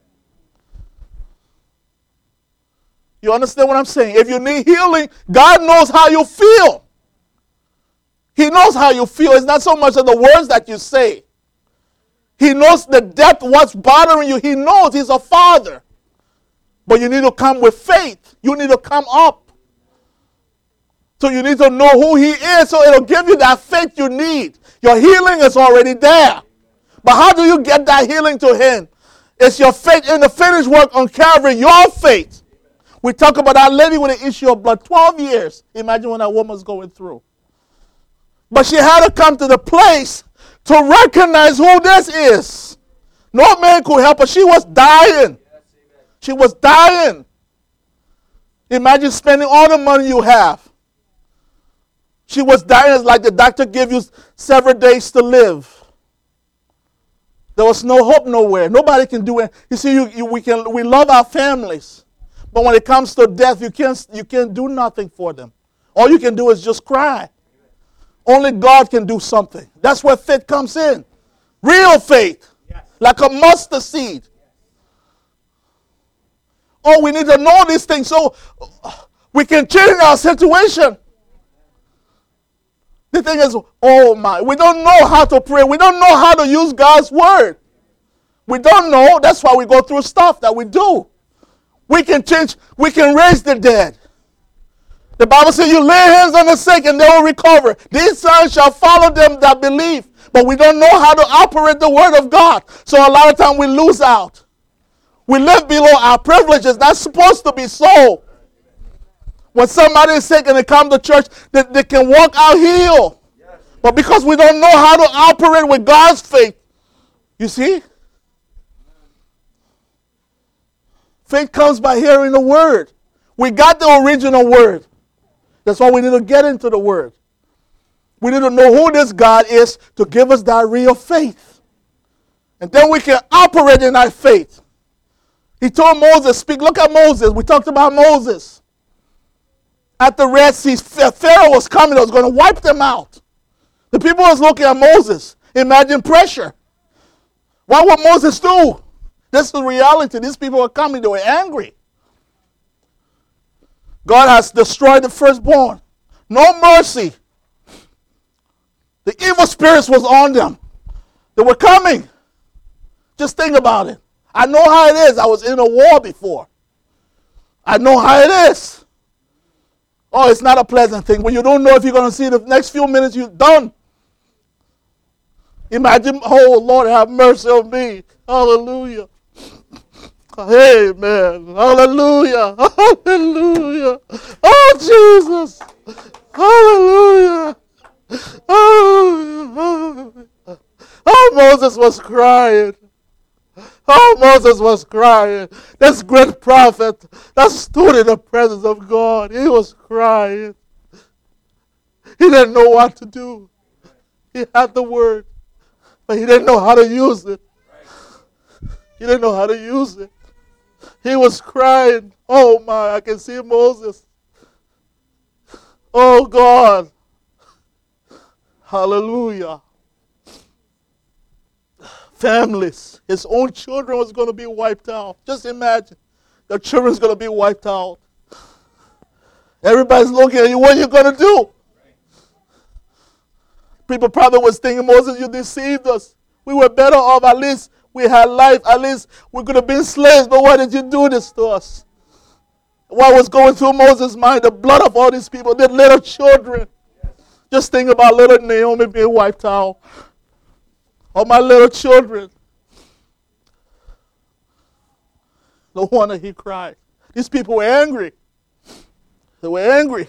You understand what I'm saying? If you need healing, God knows how you feel. He knows how you feel. It's not so much of the words that you say. He knows the depth, what's bothering you. He knows. He's a father. But you need to come with faith. You need to come up. So you need to know who he is, so it'll give you that faith you need. Your healing is already there. But how do you get that healing to him? It's your faith in the finished work on Calvary, your faith. We talk about that lady with the issue of blood, twelve years. Imagine what that woman's going through. But she had to come to the place to recognize who this is. No man could help her. She was dying. She was dying. Imagine spending all the money you have. She was dying. It's like the doctor gave you several days to live. There was no hope nowhere. Nobody can do it. You see, you, you, we can we love our families, but when it comes to death, you can't you can't do nothing for them. All you can do is just cry. Only God can do something. That's where faith comes in. Real faith, yes. Like a mustard seed. Yes. Oh, we need to know these things so we can change our situation. The thing is, oh my, we don't know how to pray. We don't know how to use God's word. We don't know. That's why we go through stuff that we do. We can change, we can raise the dead. The Bible says you lay hands on the sick and they will recover. These signs shall follow them that believe. But we don't know how to operate the word of God. So a lot of time we lose out. We live below our privileges. That's supposed to be so. When somebody is sick and they come to church, they, they can walk out healed. Yes. But because we don't know how to operate with God's faith, you see? Faith comes by hearing the word. We got the original word. That's why we need to get into the word. We need to know who this God is to give us that real faith. And then we can operate in that faith. He told Moses, speak. Look at Moses. We talked about Moses. At the Red Sea, Pharaoh was coming. He was going to wipe them out. The people was looking at Moses. Imagine pressure. What would Moses do? This is reality. These people were coming. They were angry. God has destroyed the firstborn. No mercy. The evil spirits was on them. They were coming. Just think about it. I know how it is. I was in a war before. I know how it is. Oh, it's not a pleasant thing. When you don't know if you're going to see the next few minutes, you're done. Imagine, oh, Lord, have mercy on me. Hallelujah. Amen. Hallelujah. Hallelujah. Oh, Jesus. Hallelujah. Oh, oh, Moses was crying. Oh, Moses was crying. This great prophet that stood in the presence of God, he was crying. He didn't know what to do. He had the word, but he didn't know how to use it. He didn't know how to use it. He was crying. Oh my, I can see Moses. Oh God. Hallelujah. Families, his own children was going to be wiped out. Just imagine. Your children's going to be wiped out. Everybody's looking at you. What are you going to do? People probably was thinking, Moses, you deceived us. We were better off. At least we had life. At least we could have been slaves. But why did you do this to us? What was going through Moses' mind? The blood of all these people, the little children. Just think about little Naomi being wiped out. All my little children. No wonder he cried. These people were angry. They were angry.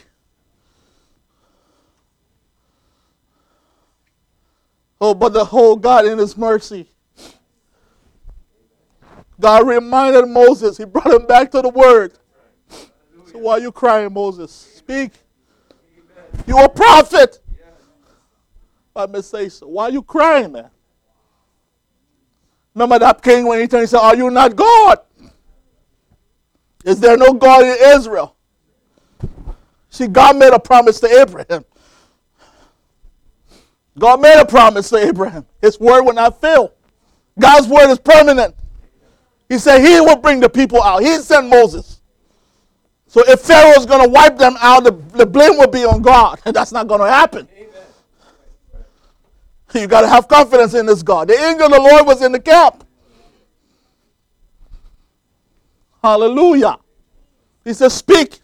Oh, but the whole God in his mercy. God reminded Moses. He brought him back to the word. So why are you crying, Moses? Speak. You're a prophet. I may say so. Why are you crying, man? Remember that king when he turned and said, are you not God? Is there no God in Israel? See, God made a promise to Abraham. God made a promise to Abraham. His word will not fail. God's word is permanent. He said he will bring the people out. He sent Moses. So if Pharaoh is going to wipe them out, the, the blame will be on God. And that's not going to happen. You got to have confidence in this God. The angel of the Lord was in the camp. Hallelujah. He said, speak.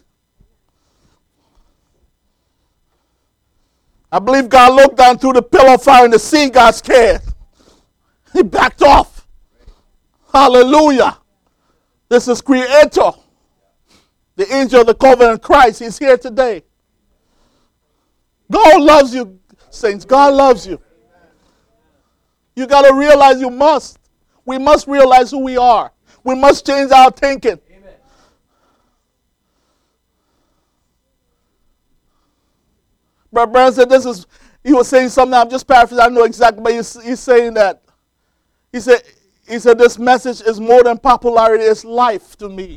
I believe God looked down through the pillar of fire and the sea got scared. He backed off. Hallelujah. This is Creator. The angel of the covenant Christ. He's here today. God loves you, saints. God loves you. You got to realize you must. We must realize who we are. We must change our thinking. Amen. Brother Brown said this is, he was saying something, I'm just paraphrasing, I don't know exactly, but he's, he's saying that, he said, he said this message is more than popularity, it's life to me.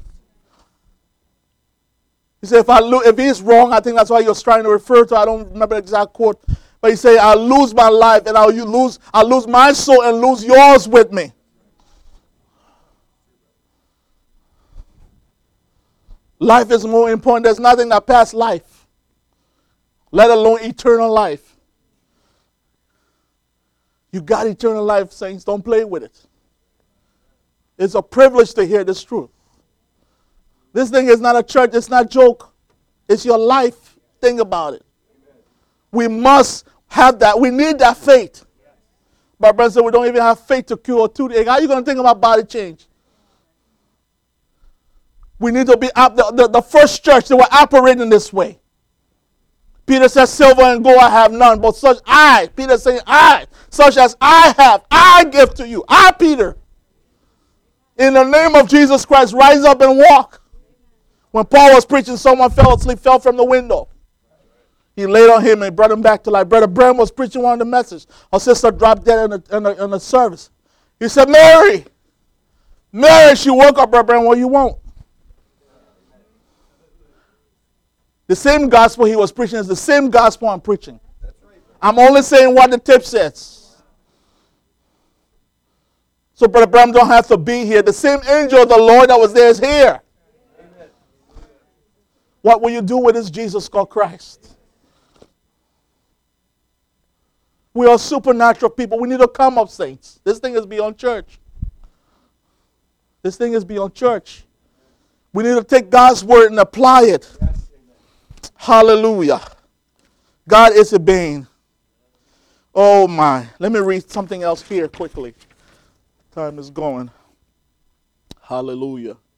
He said if I lo- if he's wrong, I think that's why he was trying to refer to, I don't remember the exact quote. But he said, I'll lose my life and I'll you lose, I'll lose my soul and lose yours with me. Life is more important. There's nothing that passes life, let alone eternal life. You got eternal life, saints. Don't play with it. It's a privilege to hear this truth. This thing is not a church. It's not a joke. It's your life. Think about it. We must have that. We need that faith. But brother said we don't even have faith to cure a toothache. How are you going to think about body change? We need to be up. The, the, the first church, they were operating this way. Peter says, silver and gold I have none, but such I, Peter saying, I, such as I have, I give to you. I, Peter. In the name of Jesus Christ, rise up and walk. When Paul was preaching, someone fell asleep, fell from the window. He laid on him and brought him back to life. Brother Bram was preaching one of the messages. Our sister dropped dead in the, in the, in the service. He said, Mary, Mary, she woke up, Brother Bram, well, you won't. The same gospel he was preaching is the same gospel I'm preaching. I'm only saying what the tip says. So Brother Bram don't have to be here. The same angel of the Lord that was there is here. Amen. What will you do with this Jesus called Christ? We are supernatural people. We need to come up, saints. This thing is beyond church. This thing is beyond church. We need to take God's word and apply it. Yes. Hallelujah. God is a being. Oh my. Let me read something else here quickly. Time is going. Hallelujah.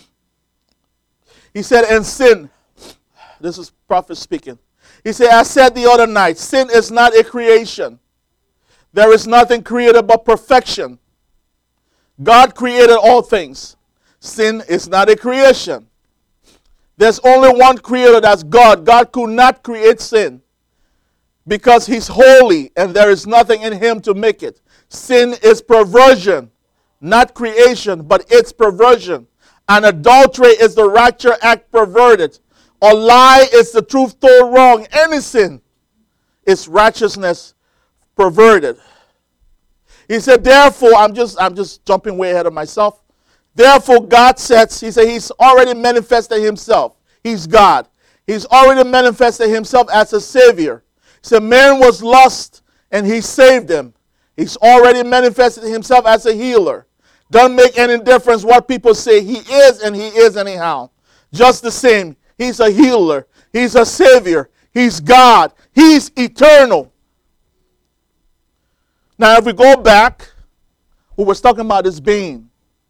He said, and sin. This is prophet speaking. He said, I said the other night, sin is not a creation. There is nothing created but perfection. God created all things. Sin is not a creation. There's only one creator, that's God. God could not create sin because he's holy and there is nothing in him to make it. Sin is perversion, not creation, but it's perversion. And adultery is the rapture act perverted. A lie is the truth told wrong. Any sin is righteousness perverted. He said, therefore, I'm just I'm just jumping way ahead of myself. Therefore, God says, he said, he's already manifested himself. He's God. He's already manifested himself as a savior. He said, man was lost and he saved him. He's already manifested himself as a healer. Doesn't make any difference what people say. He is and he is anyhow. Just the same. He's a healer. He's a savior. He's God. He's eternal. Now, if we go back, we were talking about his being.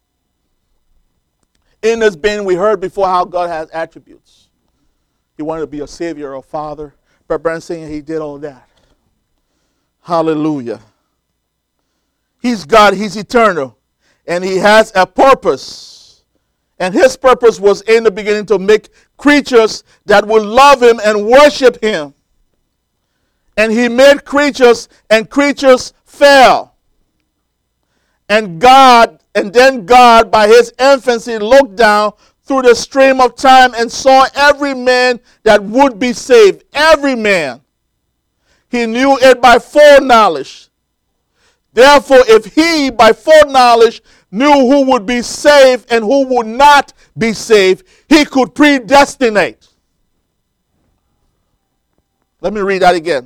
In this being, we heard before how God has attributes. He wanted to be a savior or father. But Brandon saying he did all that. Hallelujah. He's God. He's eternal. And he has a purpose. And his purpose was in the beginning to make creatures that would love him and worship him. And he made creatures, and creatures fell. And God, and then God, by his infancy, looked down through the stream of time and saw every man that would be saved. Every man. He knew it by foreknowledge. Therefore, if he, by foreknowledge, knew who would be saved and who would not be saved, he could predestinate. Let me read that again.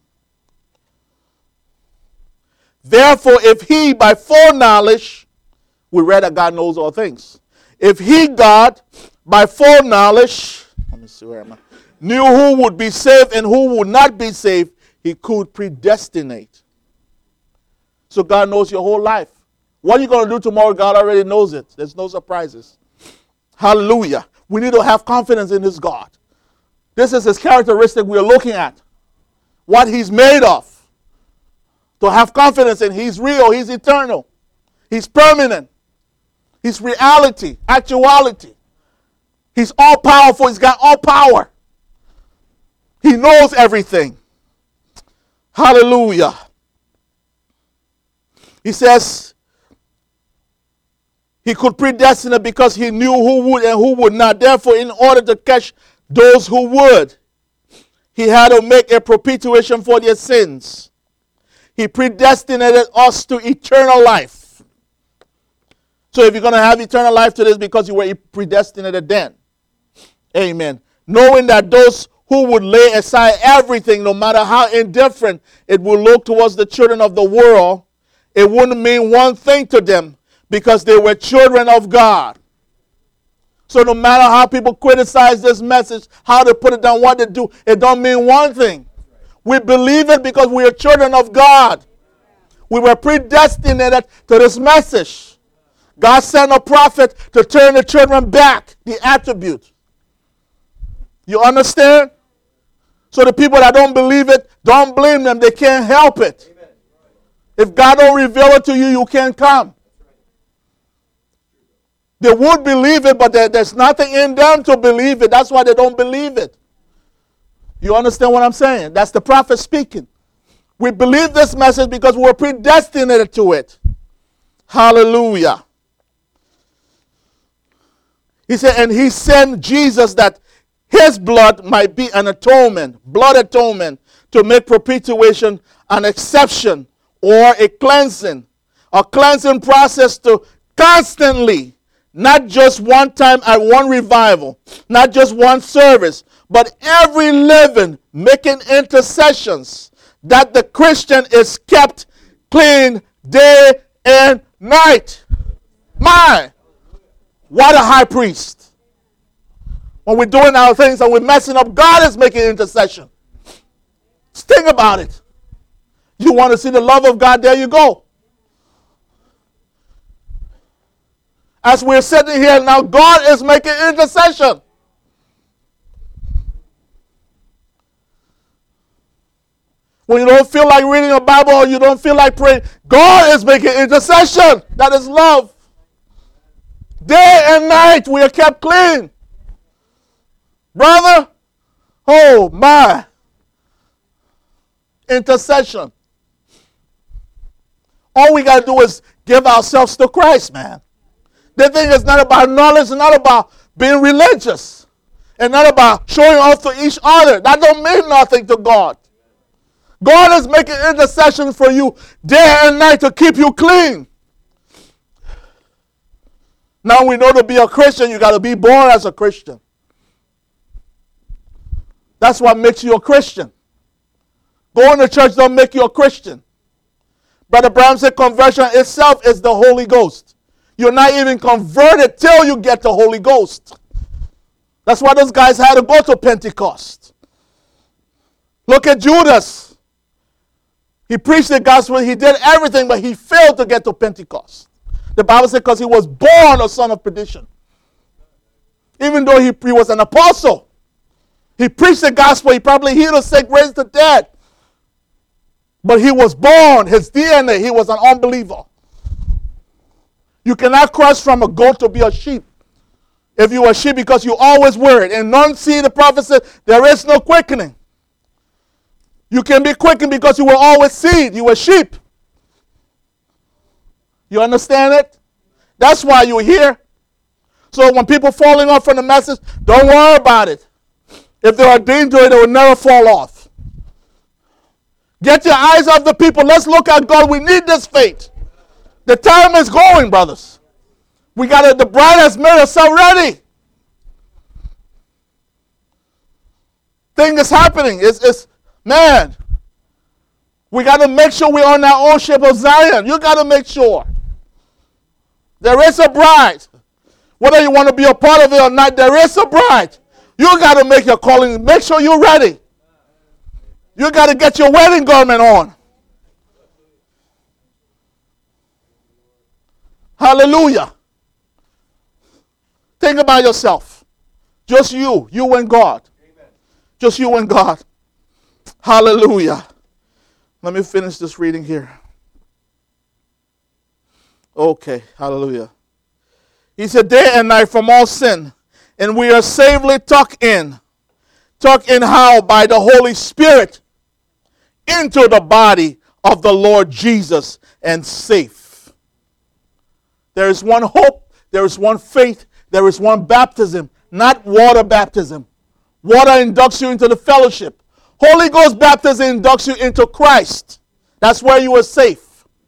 Therefore, if he, by foreknowledge, we read that God knows all things. If he, God, by foreknowledge, let me see, where am I? Knew who would be saved and who would not be saved, he could predestinate. So God knows your whole life. What are you going to do tomorrow? God already knows it. There's no surprises. Hallelujah. We need to have confidence in this God. This is his characteristic we're looking at. What he's made of. To have confidence in he's real, he's eternal. He's permanent. He's reality, actuality. He's all powerful. He's got all power. He knows everything. Hallelujah. He says he could predestine it because he knew who would and who would not. Therefore, in order to catch those who would, he had to make a propitiation for their sins. He predestinated us to eternal life. So if you're going to have eternal life today, it's because you were predestinated then. Amen. Knowing that those who would lay aside everything, no matter how indifferent it would look towards the children of the world, it wouldn't mean one thing to them because they were children of God. So no matter how people criticize this message, how they put it down, what they do, it don't mean one thing. We believe it because we are children of God. We were predestinated to this message. God sent a prophet to turn the children back, the attribute. You understand? So the people that don't believe it, don't blame them. They can't help it. Amen. If God don't reveal it to you, you can't come. They would believe it, but there, there's nothing in them to believe it. That's why they don't believe it. You understand what I'm saying? That's the prophet speaking. We believe this message because we're predestinated to it. Hallelujah. He said, and he sent Jesus that his blood might be an atonement, blood atonement, to make propitiation an exception or a cleansing, a cleansing process to constantly, not just one time at one revival, not just one service, but every living making intercessions that the Christian is kept clean day and night. My, what a high priest. When we're doing our things and we're messing up, God is making intercession. Just think about it. You want to see the love of God? There you go. As we're sitting here now, God is making intercession. When you don't feel like reading a Bible or you don't feel like praying, God is making intercession. That is love. Day and night we are kept clean. Brother, oh my. Intercession. All we got to do is give ourselves to Christ, man. The thing is not about knowledge, it's not about being religious, and not about showing off to each other. That don't mean nothing to God. God is making intercession for you day and night to keep you clean. Now we know to be a Christian, you got to be born as a Christian. That's what makes you a Christian. Going to church don't make you a Christian. Brother Branham said conversion itself is the Holy Ghost. You're not even converted till you get the Holy Ghost. That's why those guys had to go to Pentecost. Look at Judas. He preached the gospel, he did everything, but he failed to get to Pentecost. The Bible said because he was born a son of perdition. Even though he, he was an apostle, he preached the gospel, he probably healed the sick, raised the dead. But he was born, his D N A, he was an unbeliever. You cannot cross from a goat to be a sheep. If you are a sheep because you always were it. And none see the prophet said, there is no quickening. You can be quickened because you were always seed. You were sheep. You understand it? That's why you're here. So when people falling off from the message, don't worry about it. If they are ordained to it, they will never fall off. Get your eyes off the people. Let's look at God. We need this faith. The time is going, brothers. We got it. The bride has made herself ready. Thing is happening. It's, it's man. We got to make sure we're on our own ship of Zion. You got to make sure. There is a bride. Whether you want to be a part of it or not, there is a bride. You got to make your calling. Make sure you're ready. You got to get your wedding garment on. Hallelujah. Think about yourself. Just you. You and God. Amen. Just you and God. Hallelujah. Let me finish this reading here. Okay. Hallelujah. He said, day and night from all sin, and we are safely tucked in. Tucked in how? By the Holy Spirit into the body of the Lord Jesus and safe. There is one hope, there is one faith, there is one baptism, not water baptism. Water inducts you into the fellowship. Holy Ghost baptism inducts you into Christ. That's where you are safe.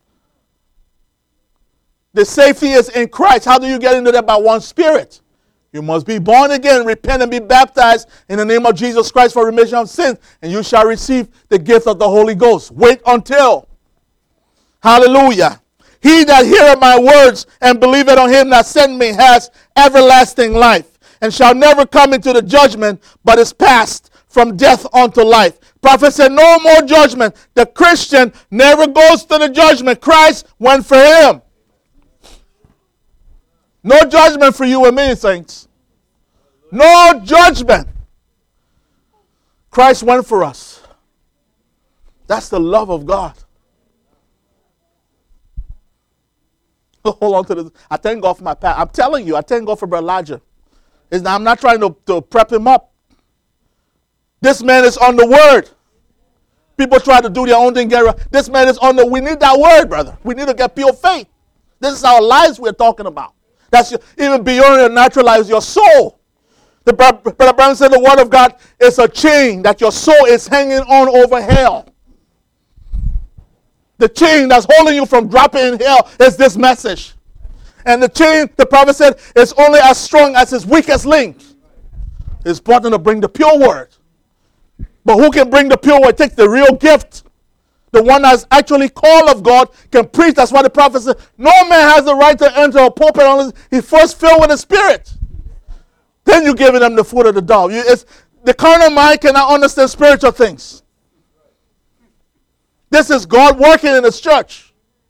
The safety is in Christ. How do you get into that? By one Spirit. You must be born again, repent and be baptized in the name of Jesus Christ for remission of sins, and you shall receive the gift of the Holy Ghost. Wait until. Hallelujah. He that heareth my words and believeth on him that sent me has everlasting life, and shall never come into the judgment, but is passed from death unto life. Prophet said, no more judgment. The Christian never goes to the judgment. Christ went for him. No judgment for you and me, saints. No judgment. Christ went for us. That's the love of God. Hold on to this. I thank God for my past. I'm telling you, I thank God for Brother Elijah. It's, I'm not trying to, to prep him up. This man is on the word. People try to do their own thing. This man is on the, we need that word, brother. We need to get pure faith. This is our lives we're talking about. That's your, even beyond your natural lives, your soul. The Brother Branham said the word of God is a chain that your soul is hanging on over hell. The chain that's holding you from dropping in hell is this message. And the chain, the prophet said, is only as strong as its weakest link. It's important to bring the pure word. But who can bring the pure word? Take the real gift. The one that's actually called of God can preach. That's why the prophet said, no man has the right to enter a pulpit unless he first filled with the Spirit. Then you're giving them the food of the dove. You, it's, the carnal mind cannot understand spiritual things. This is God working in His church.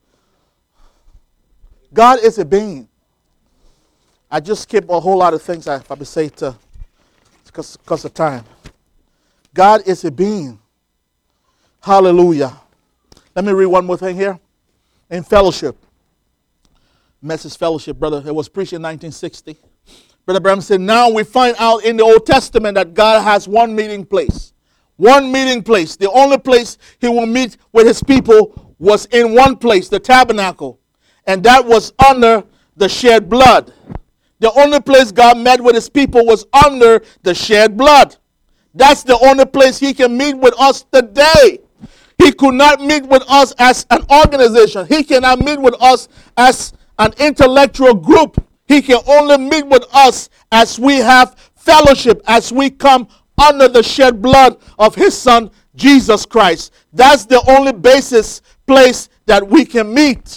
God is a being. I just skipped a whole lot of things I probably say to because of time. God is a being. Hallelujah. Let me read one more thing here. In fellowship. Message fellowship, brother. It was preached in nineteen sixty. Brother Branham said, now we find out in the Old Testament that God has one meeting place. One meeting place. The only place he will meet with his people was in one place, the tabernacle. And that was under the shed blood. The only place God met with his people was under the shed blood. That's the only place he can meet with us today. He could not meet with us as an organization. He cannot meet with us as an intellectual group. He can only meet with us as we have fellowship, as we come under the shed blood of his son, Jesus Christ. That's the only basis place that we can meet.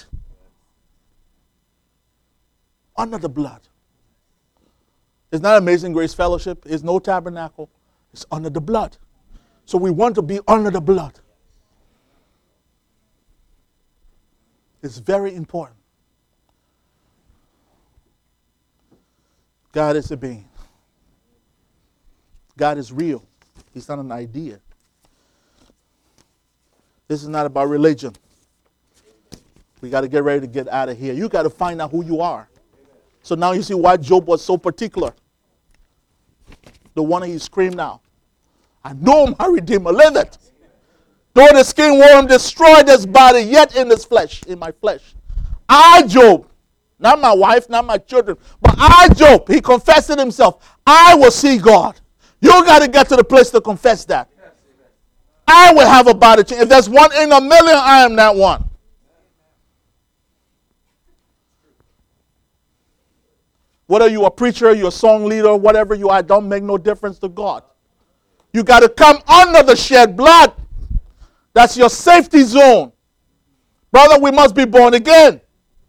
Under the blood. It's not Amazing Grace Fellowship. It's no tabernacle. It's under the blood. So we want to be under the blood. It's very important. God is a being. God is real. He's not an idea. This is not about religion. We got to get ready to get out of here. You got to find out who you are. So now you see why Job was so particular. The one he screamed out. I know my Redeemer liveth. Though the skin worm destroy this body, yet in this flesh, in my flesh. I, Job, not my wife, not my children, but I, Job, he confessed it himself. I will see God. You got to get to the place to confess that. I will have a body change. If there's one in a million, I am that one. Whether you're a preacher, you're a song leader, whatever you are, don't make no difference to God. You got to come under the shed blood. That's your safety zone. Brother, we must be born again.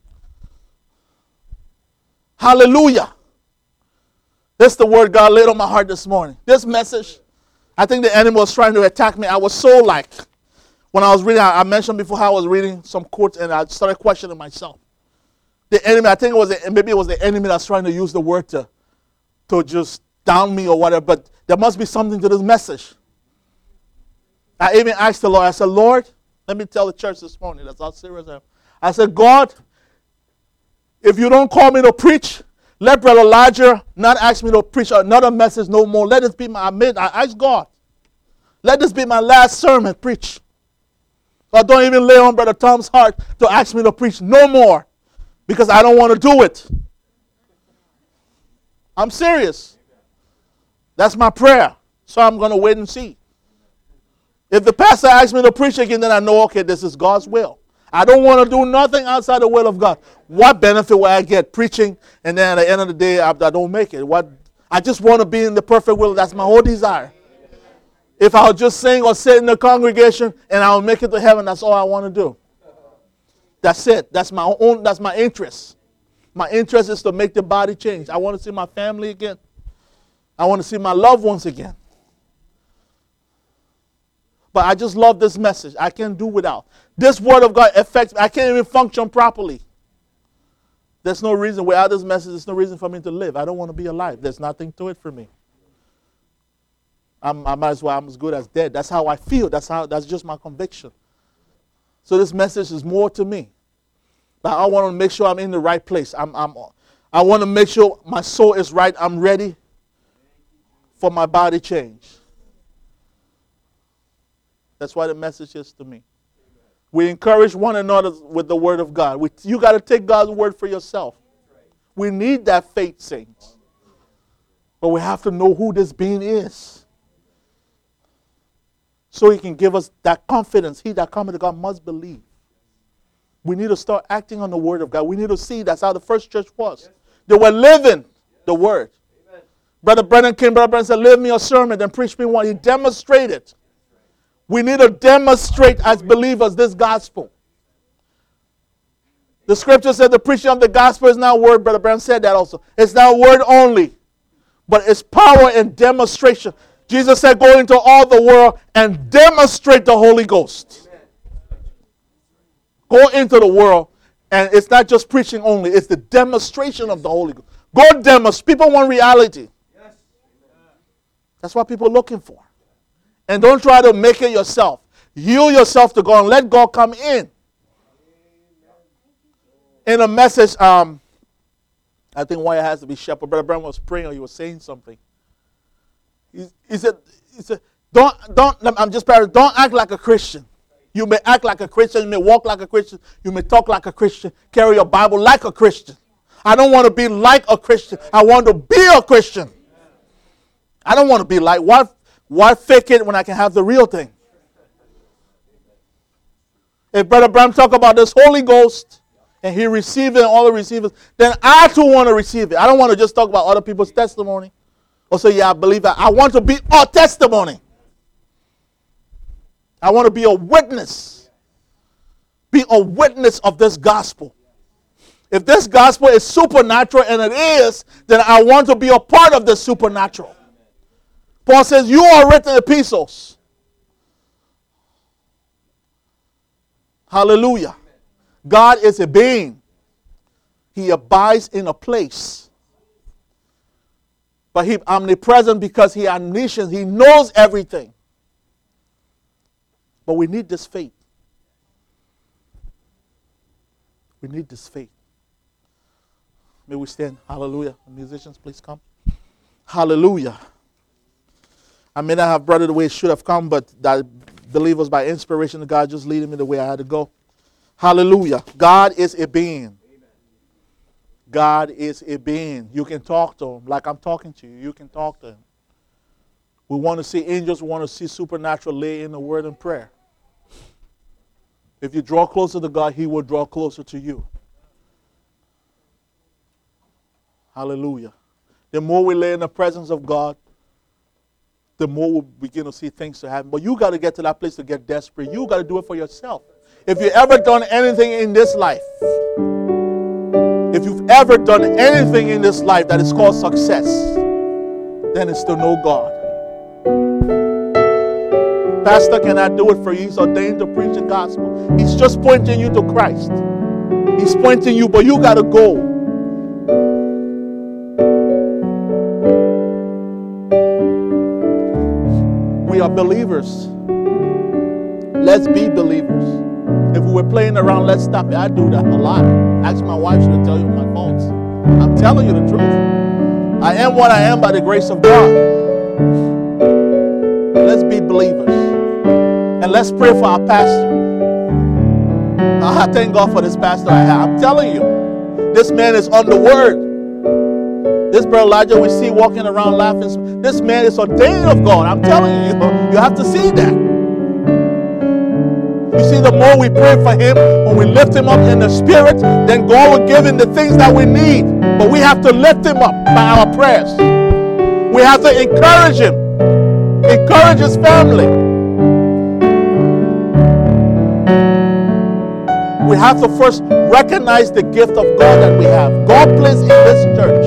Hallelujah. This is the word God laid on my heart this morning. This message, I think the enemy was trying to attack me. I was so like, when I was reading, I mentioned before how I was reading some quotes and I started questioning myself. The enemy, I think it was, the, maybe it was the enemy that's trying to use the word to, to just down me or whatever, but there must be something to this message. I even asked the Lord, I said, Lord, let me tell the church this morning, that's how serious I am. I said, God, if you don't call me to preach, let Brother Elijah not ask me to preach another message no more. Let this be my, I made, I asked God, let this be my last sermon, preach. Or don't even lay on Brother Tom's heart to ask me to preach no more. Because I don't want to do it. I'm serious. That's my prayer. So I'm going to wait and see. If the pastor asks me to preach again, then I know, okay, this is God's will. I don't want to do nothing outside the will of God. What benefit will I get preaching and then at the end of the day, I, I don't make it? What? I just want to be in the perfect will. That's my whole desire. If I'll just sing or sit in the congregation and I'll make it to heaven, that's all I want to do. That's it. That's my own, that's my interest. My interest is to make the body change. I want to see my family again. I want to see my loved ones again. But I just love this message. I can't do without. This word of God affects me. I can't even function properly. There's no reason, without this message, there's no reason for me to live. I don't want to be alive. There's nothing to it for me. I'm, I might as well, I'm as good as dead. That's how I feel. That's how. That's just my conviction. So this message is more to me. But I want to make sure I'm in the right place. I'm, I'm, I want to make sure my soul is right. I'm ready for my body change. That's why the message is to me. We encourage one another with the word of God. We, you got to take God's word for yourself. We need that faith, saints. But we have to know who this being is. So he can give us that confidence. He that cometh to God must believe. We need to start acting on the word of God. We need to see that's how the first church was. They were living the word. Amen. Brother Brennan came, Brother Brennan said, live me a sermon, then preach me one. He demonstrated. We need to demonstrate as believers this gospel. The scripture said the preaching of the gospel is not word. Brother Brennan said that also. It's not word only, but it's power and demonstration. Jesus said, go into all the world and demonstrate the Holy Ghost. Amen. Go into the world, and it's not just preaching only. It's the demonstration of the Holy Ghost. Go demonstrate. People want reality. Yes. That's what people are looking for. And don't try to make it yourself. Yield yourself to God and let God come in. In a message, um, I think why it has to be shepherd. Brother Brown was praying or he was saying something. He, he said, he said, don't, don't, I'm just paraphrasing, don't act like a Christian. You may act like a Christian, you may walk like a Christian, you may talk like a Christian, carry your Bible like a Christian. I don't want to be like a Christian. I want to be a Christian. I don't want to be like, why, why fake it when I can have the real thing? If Brother Brown talk about this Holy Ghost and he received it and all the receivers, then I too want to receive it. I don't want to just talk about other people's testimony. Or say, yeah, I believe that. I want to be a testimony. I want to be a witness. Be a witness of this gospel. If this gospel is supernatural, and it is, then I want to be a part of the supernatural. Paul says, you are written epistles. Hallelujah. God is a being. He abides in a place. But he's omnipresent because he omniscient. He knows everything. But we need this faith. We need this faith. May we stand. Hallelujah. Musicians, please come. Hallelujah. I may not have brought it the way it should have come, but I believe it was by inspiration of God just leading me the way I had to go. Hallelujah. God is a being. God is a being. You can talk to him like I'm talking to you. You can talk to him. We want to see angels. We want to see supernatural lay in the word and prayer. If you draw closer to God, he will draw closer to you. Hallelujah. The more we lay in the presence of God, the more we'll begin to see things to happen. But you got to get to that place to get desperate. You got to do it for yourself. If you've ever done anything in this life, if you've ever done anything in this life that is called success, then it's to know God. Pastor cannot do it for you. He's ordained to preach the gospel. He's just pointing you to Christ. He's pointing you, but you got to go. We are believers. Let's be believers. If we were playing around, let's stop it. I do that a lot. Ask my wife, she'll tell you my faults. I'm telling you the truth. I am what I am by the grace of God. Let's be believers. And let's pray for our pastor. I thank God for this pastor I have. I'm telling you, this man is on the word. This brother Elijah we see walking around laughing. This man is ordained of God. I'm telling you, you have to see that. You see, the more we pray for him, when we lift him up in the spirit, then God will give him the things that we need. But we have to lift him up by our prayers. We have to encourage him. Encourage his family. We have to first recognize the gift of God that we have. God placed in this church.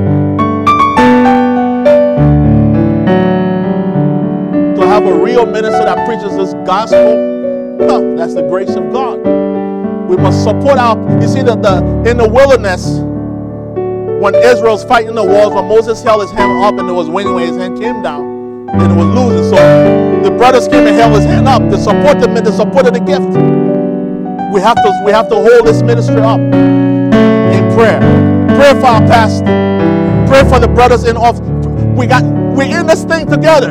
To have a real minister that preaches this gospel, oh, that's the grace of God. We must support our, you see that the in the wilderness, when Israel's fighting the wars, when Moses held his hand up and it was winning, when his hand came down, then it was losing. So the brothers came and held his hand up to support the, to support the gift. We have to we have to hold this ministry up in prayer. Pray for our pastor. Pray for the brothers in office. We got we're in this thing together.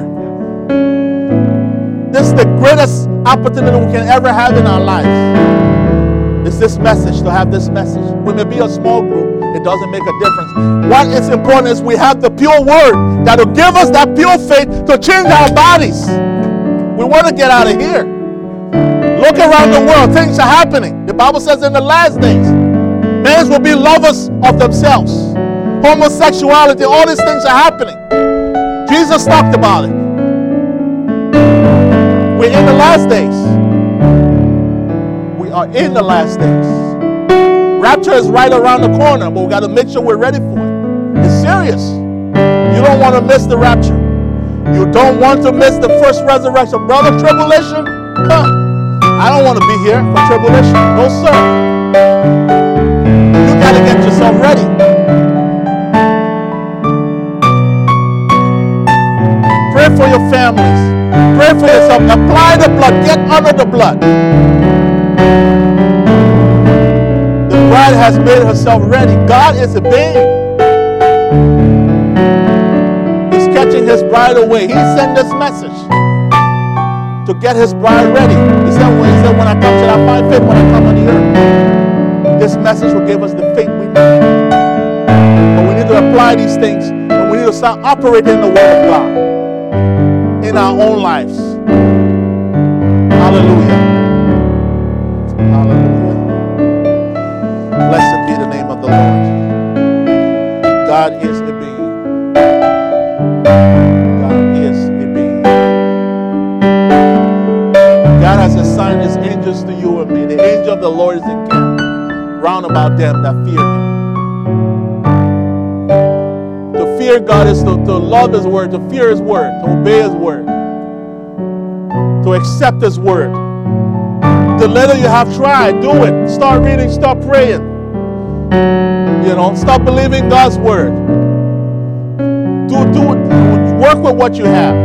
This is the greatest opportunity we can ever have in our lives. It's this message, to have this message. We may be a small group. It doesn't make a difference. What is important is we have the pure word that will give us that pure faith to change our bodies. We want to get out of here. Look around the world. Things are happening. The Bible says in the last days, men will be lovers of themselves. Homosexuality, all these things are happening. Jesus talked about it. We're in the last days. We are in the last days. Rapture is right around the corner, but we got to make sure we're ready for it. It's serious. You don't want to miss the rapture. You don't want to miss the first resurrection. Brother, tribulation? Huh. I don't want to be here for tribulation. No, sir. You got to get yourself ready. Pray for your families. Pray Pray for yourself. Apply the blood. Get under the blood. The bride has made herself ready. God is obeying. He's catching his bride away. He sent this message to get his bride ready. He said, when, he said, when I come, shall I find faith when I come on the earth? This message will give us the faith we need. But we need to apply these things, and we need to start operating in the Word of God in our own lives. Hallelujah. Hallelujah. Blessed be the name of the Lord. God is a being. God is a being. God has assigned his angels to you and me. The angel of the Lord is encamped round about them that fear him. To fear God is to, to love his word, to fear his word, to obey his word, to accept his word. The little you have tried, do it. Start reading, start praying. You know, stop believing God's word. Do, do it. Work with what you have.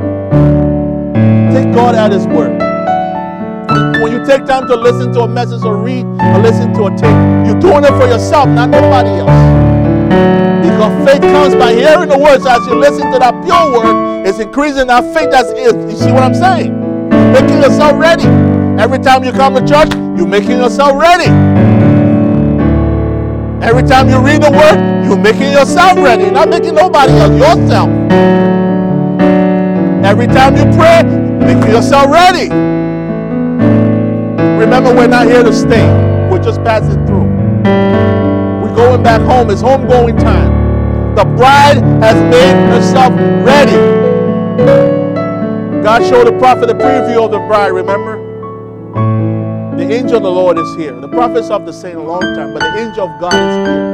Take God at his word. When you take time to listen to a message or read or listen to a tape, you're doing it for yourself, not nobody else. Because faith comes by hearing the words. As you listen to that pure word, it's increasing that faith. That's it. You see what I'm saying? Making yourself ready. Every time you come to church, you're making yourself ready. Every time you read the word, you're making yourself ready. You're not making nobody else, yourself. Every time you pray, making yourself ready. Remember, we're not here to stay. We're just passing through. We're going back home. It's homegoing time. The bride has made herself ready. God showed the prophet a preview of the bride, remember? The angel of the Lord is here. The prophets of the same a long time, but the angel of God is here.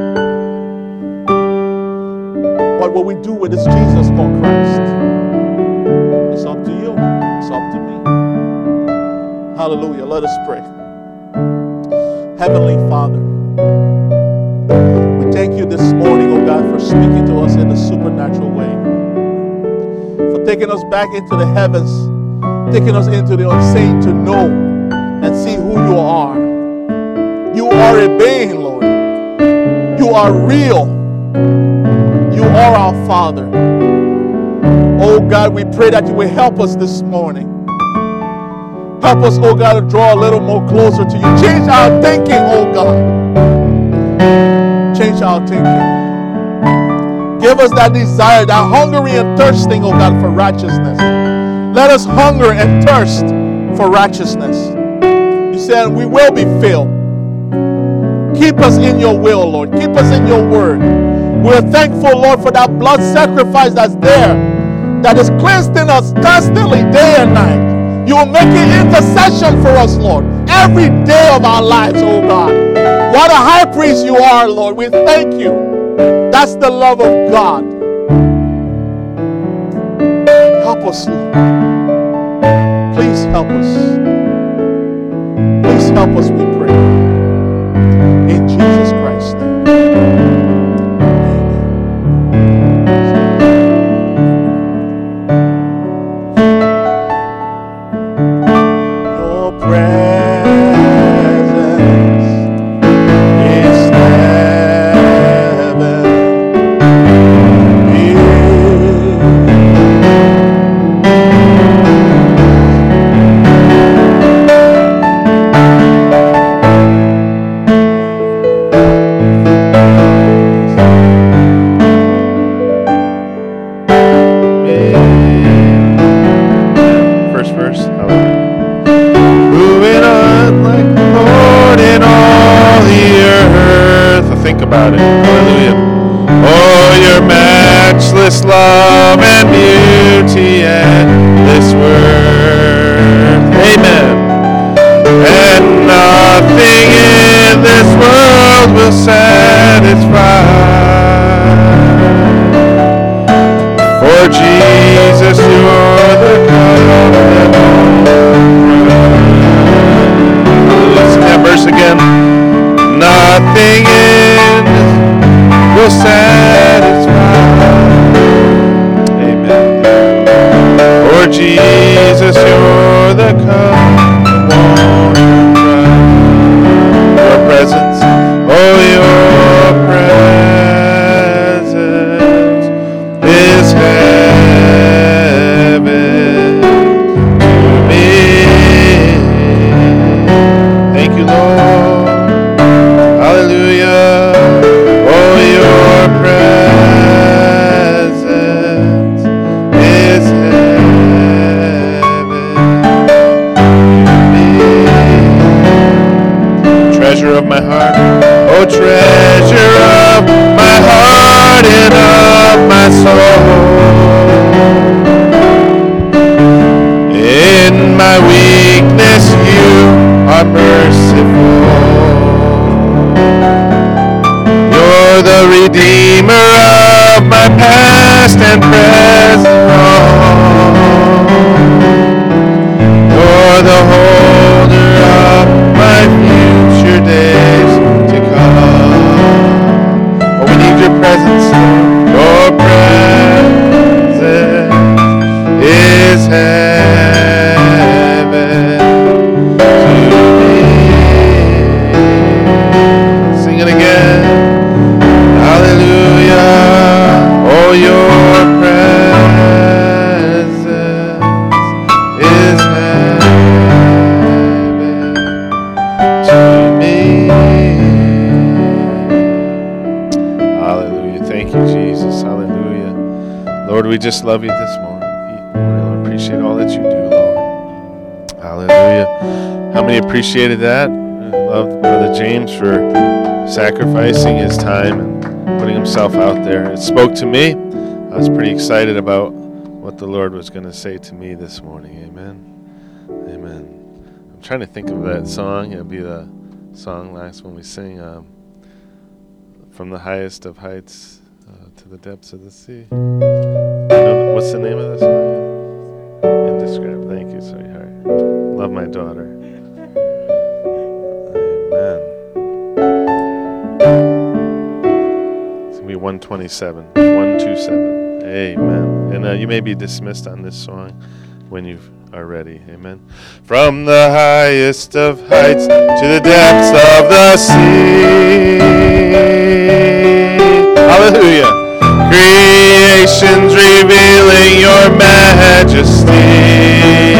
What will we do with this Jesus called Christ? It's up to you. It's up to me. Hallelujah. Let us pray. Heavenly Father, we thank you this morning, oh God, for speaking to us in a supernatural way. For taking us back into the heavens, taking us into the unseen to know and see who you are. You are a being, Lord. You are real. You are our Father. Oh God, we pray that you will help us this morning. Help us, oh God, to draw a little more closer to you. Change our thinking, oh God. Change our thinking. Give us that desire, that hungry and thirsting, oh God, for righteousness. Let us hunger and thirst for righteousness. You said we will be filled. Keep us in your will, Lord. Keep us in your word. We're thankful, Lord, for that blood sacrifice that's there, that is cleansing us constantly, day and night. You will make an intercession for us, Lord, every day of our lives, oh God. What a high priest you are, Lord. We thank you. That's the love of God. Help us, Lord. Please help us. Please help us, we pray. In Jesus Christ's name. Love and beauty and this worth. Amen. And nothing in this world will satisfy. For Jesus, you're the God that all. Let's sing that verse again. Nothing in this will satisfy. Jesus. Jesus, you're the come one your presence, oh your presence is heaven to me. Thank you, Lord. Hallelujah. Oh, your presence is heaven to me. Treasure of my heart, oh treasure of my heart and of my soul. In my weakness you are merciful. You're the redeemer of my past and present wrong. You're the holder of my future days to come. Oh, we need your presence, Lord. Your presence is heaven to me. Sing it again. Hallelujah. Oh, your presence is heaven to me. Hallelujah. Thank you, Jesus. Hallelujah. Lord, we just love you this morning. We appreciate all that you do, Lord. Hallelujah. How many appreciated that? I love Brother James for sacrificing his time and putting himself out there. It spoke to me. I was pretty excited about what the Lord was going to say to me this morning. Amen. Amen. I'm trying to think of that song. It'll be the song last when we sing um, From the Highest of Heights uh, to the Depths of the Sea. You know, what's the name of this song? Indescribable. Thank you, sweetheart. Love my daughter. Amen. one twenty-seven, one twenty-seven. Amen. And uh, you may be dismissed on this song when you are ready. Amen. From the highest of heights to the depths of the sea. Hallelujah. Creation's revealing your majesty.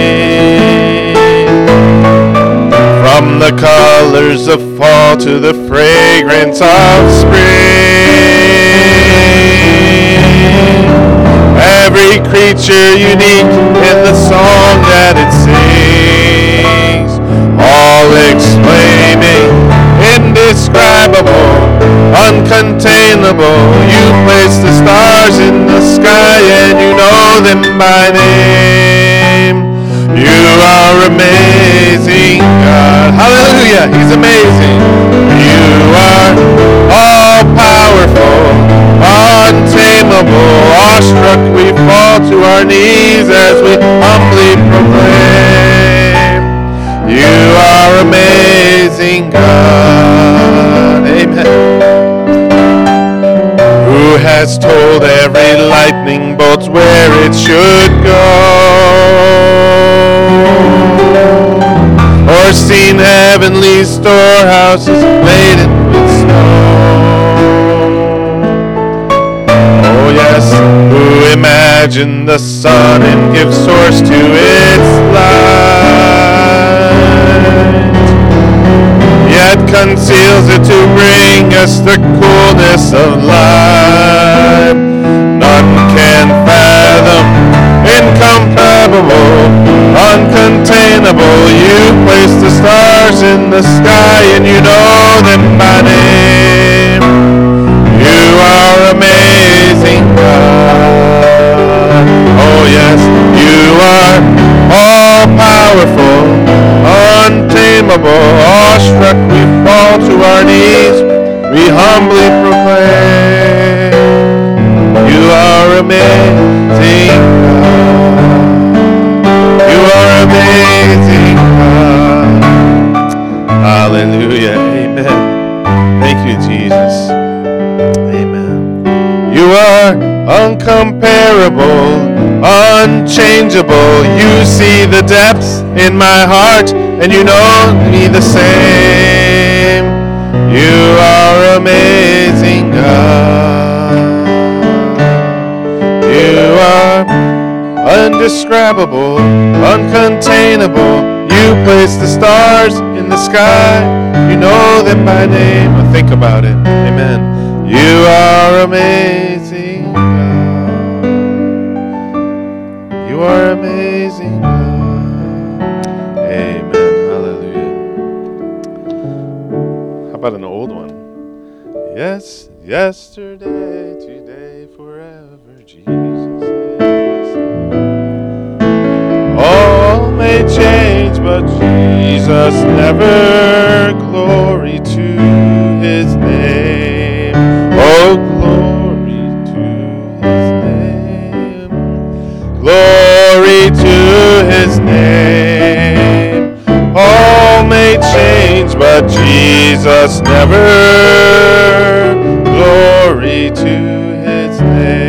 From the colors of fall to the fragrance of spring. Every creature unique in the song that it sings, all exclaiming, indescribable, uncontainable. You place the stars in the sky and you know them by name. You are amazing, God. Hallelujah, He's amazing. You are all-powerful, untamable. Awestruck, we fall to our knees as we humbly proclaim. You are amazing, God. Amen. Who has told every lightning bolt where it should go? Or seen heavenly storehouses laden with snow? Oh yes, who imagined the sun and gives source to its light, yet conceals it to bring us the coolness of life. None can fathom, incomparable, uncontainable. You place the stars in the sky and you know them by name. You are amazing, God. Oh yes, you are all-powerful, untamable. Awestruck, we fall to our knees, we humbly proclaim. You are amazing, God. You are amazing, God. Hallelujah. Amen. Thank you, Jesus. Amen. You are uncomparable, unchangeable. You see the depths in my heart, and you know me the same. You are amazing, God. You are undescribable, uncontainable. You place the stars in the sky. You know them by name. Well, think about it. Amen. You are amazing, God. You are amazing, God. Amen. Hallelujah. How about an old one? Yes, yesterday, today, forever, Jesus is the same. All may change, but Jesus never. Glory to his name. Oh, glory to his name. Glory to his name. All may change, but Jesus never. Glory to his name.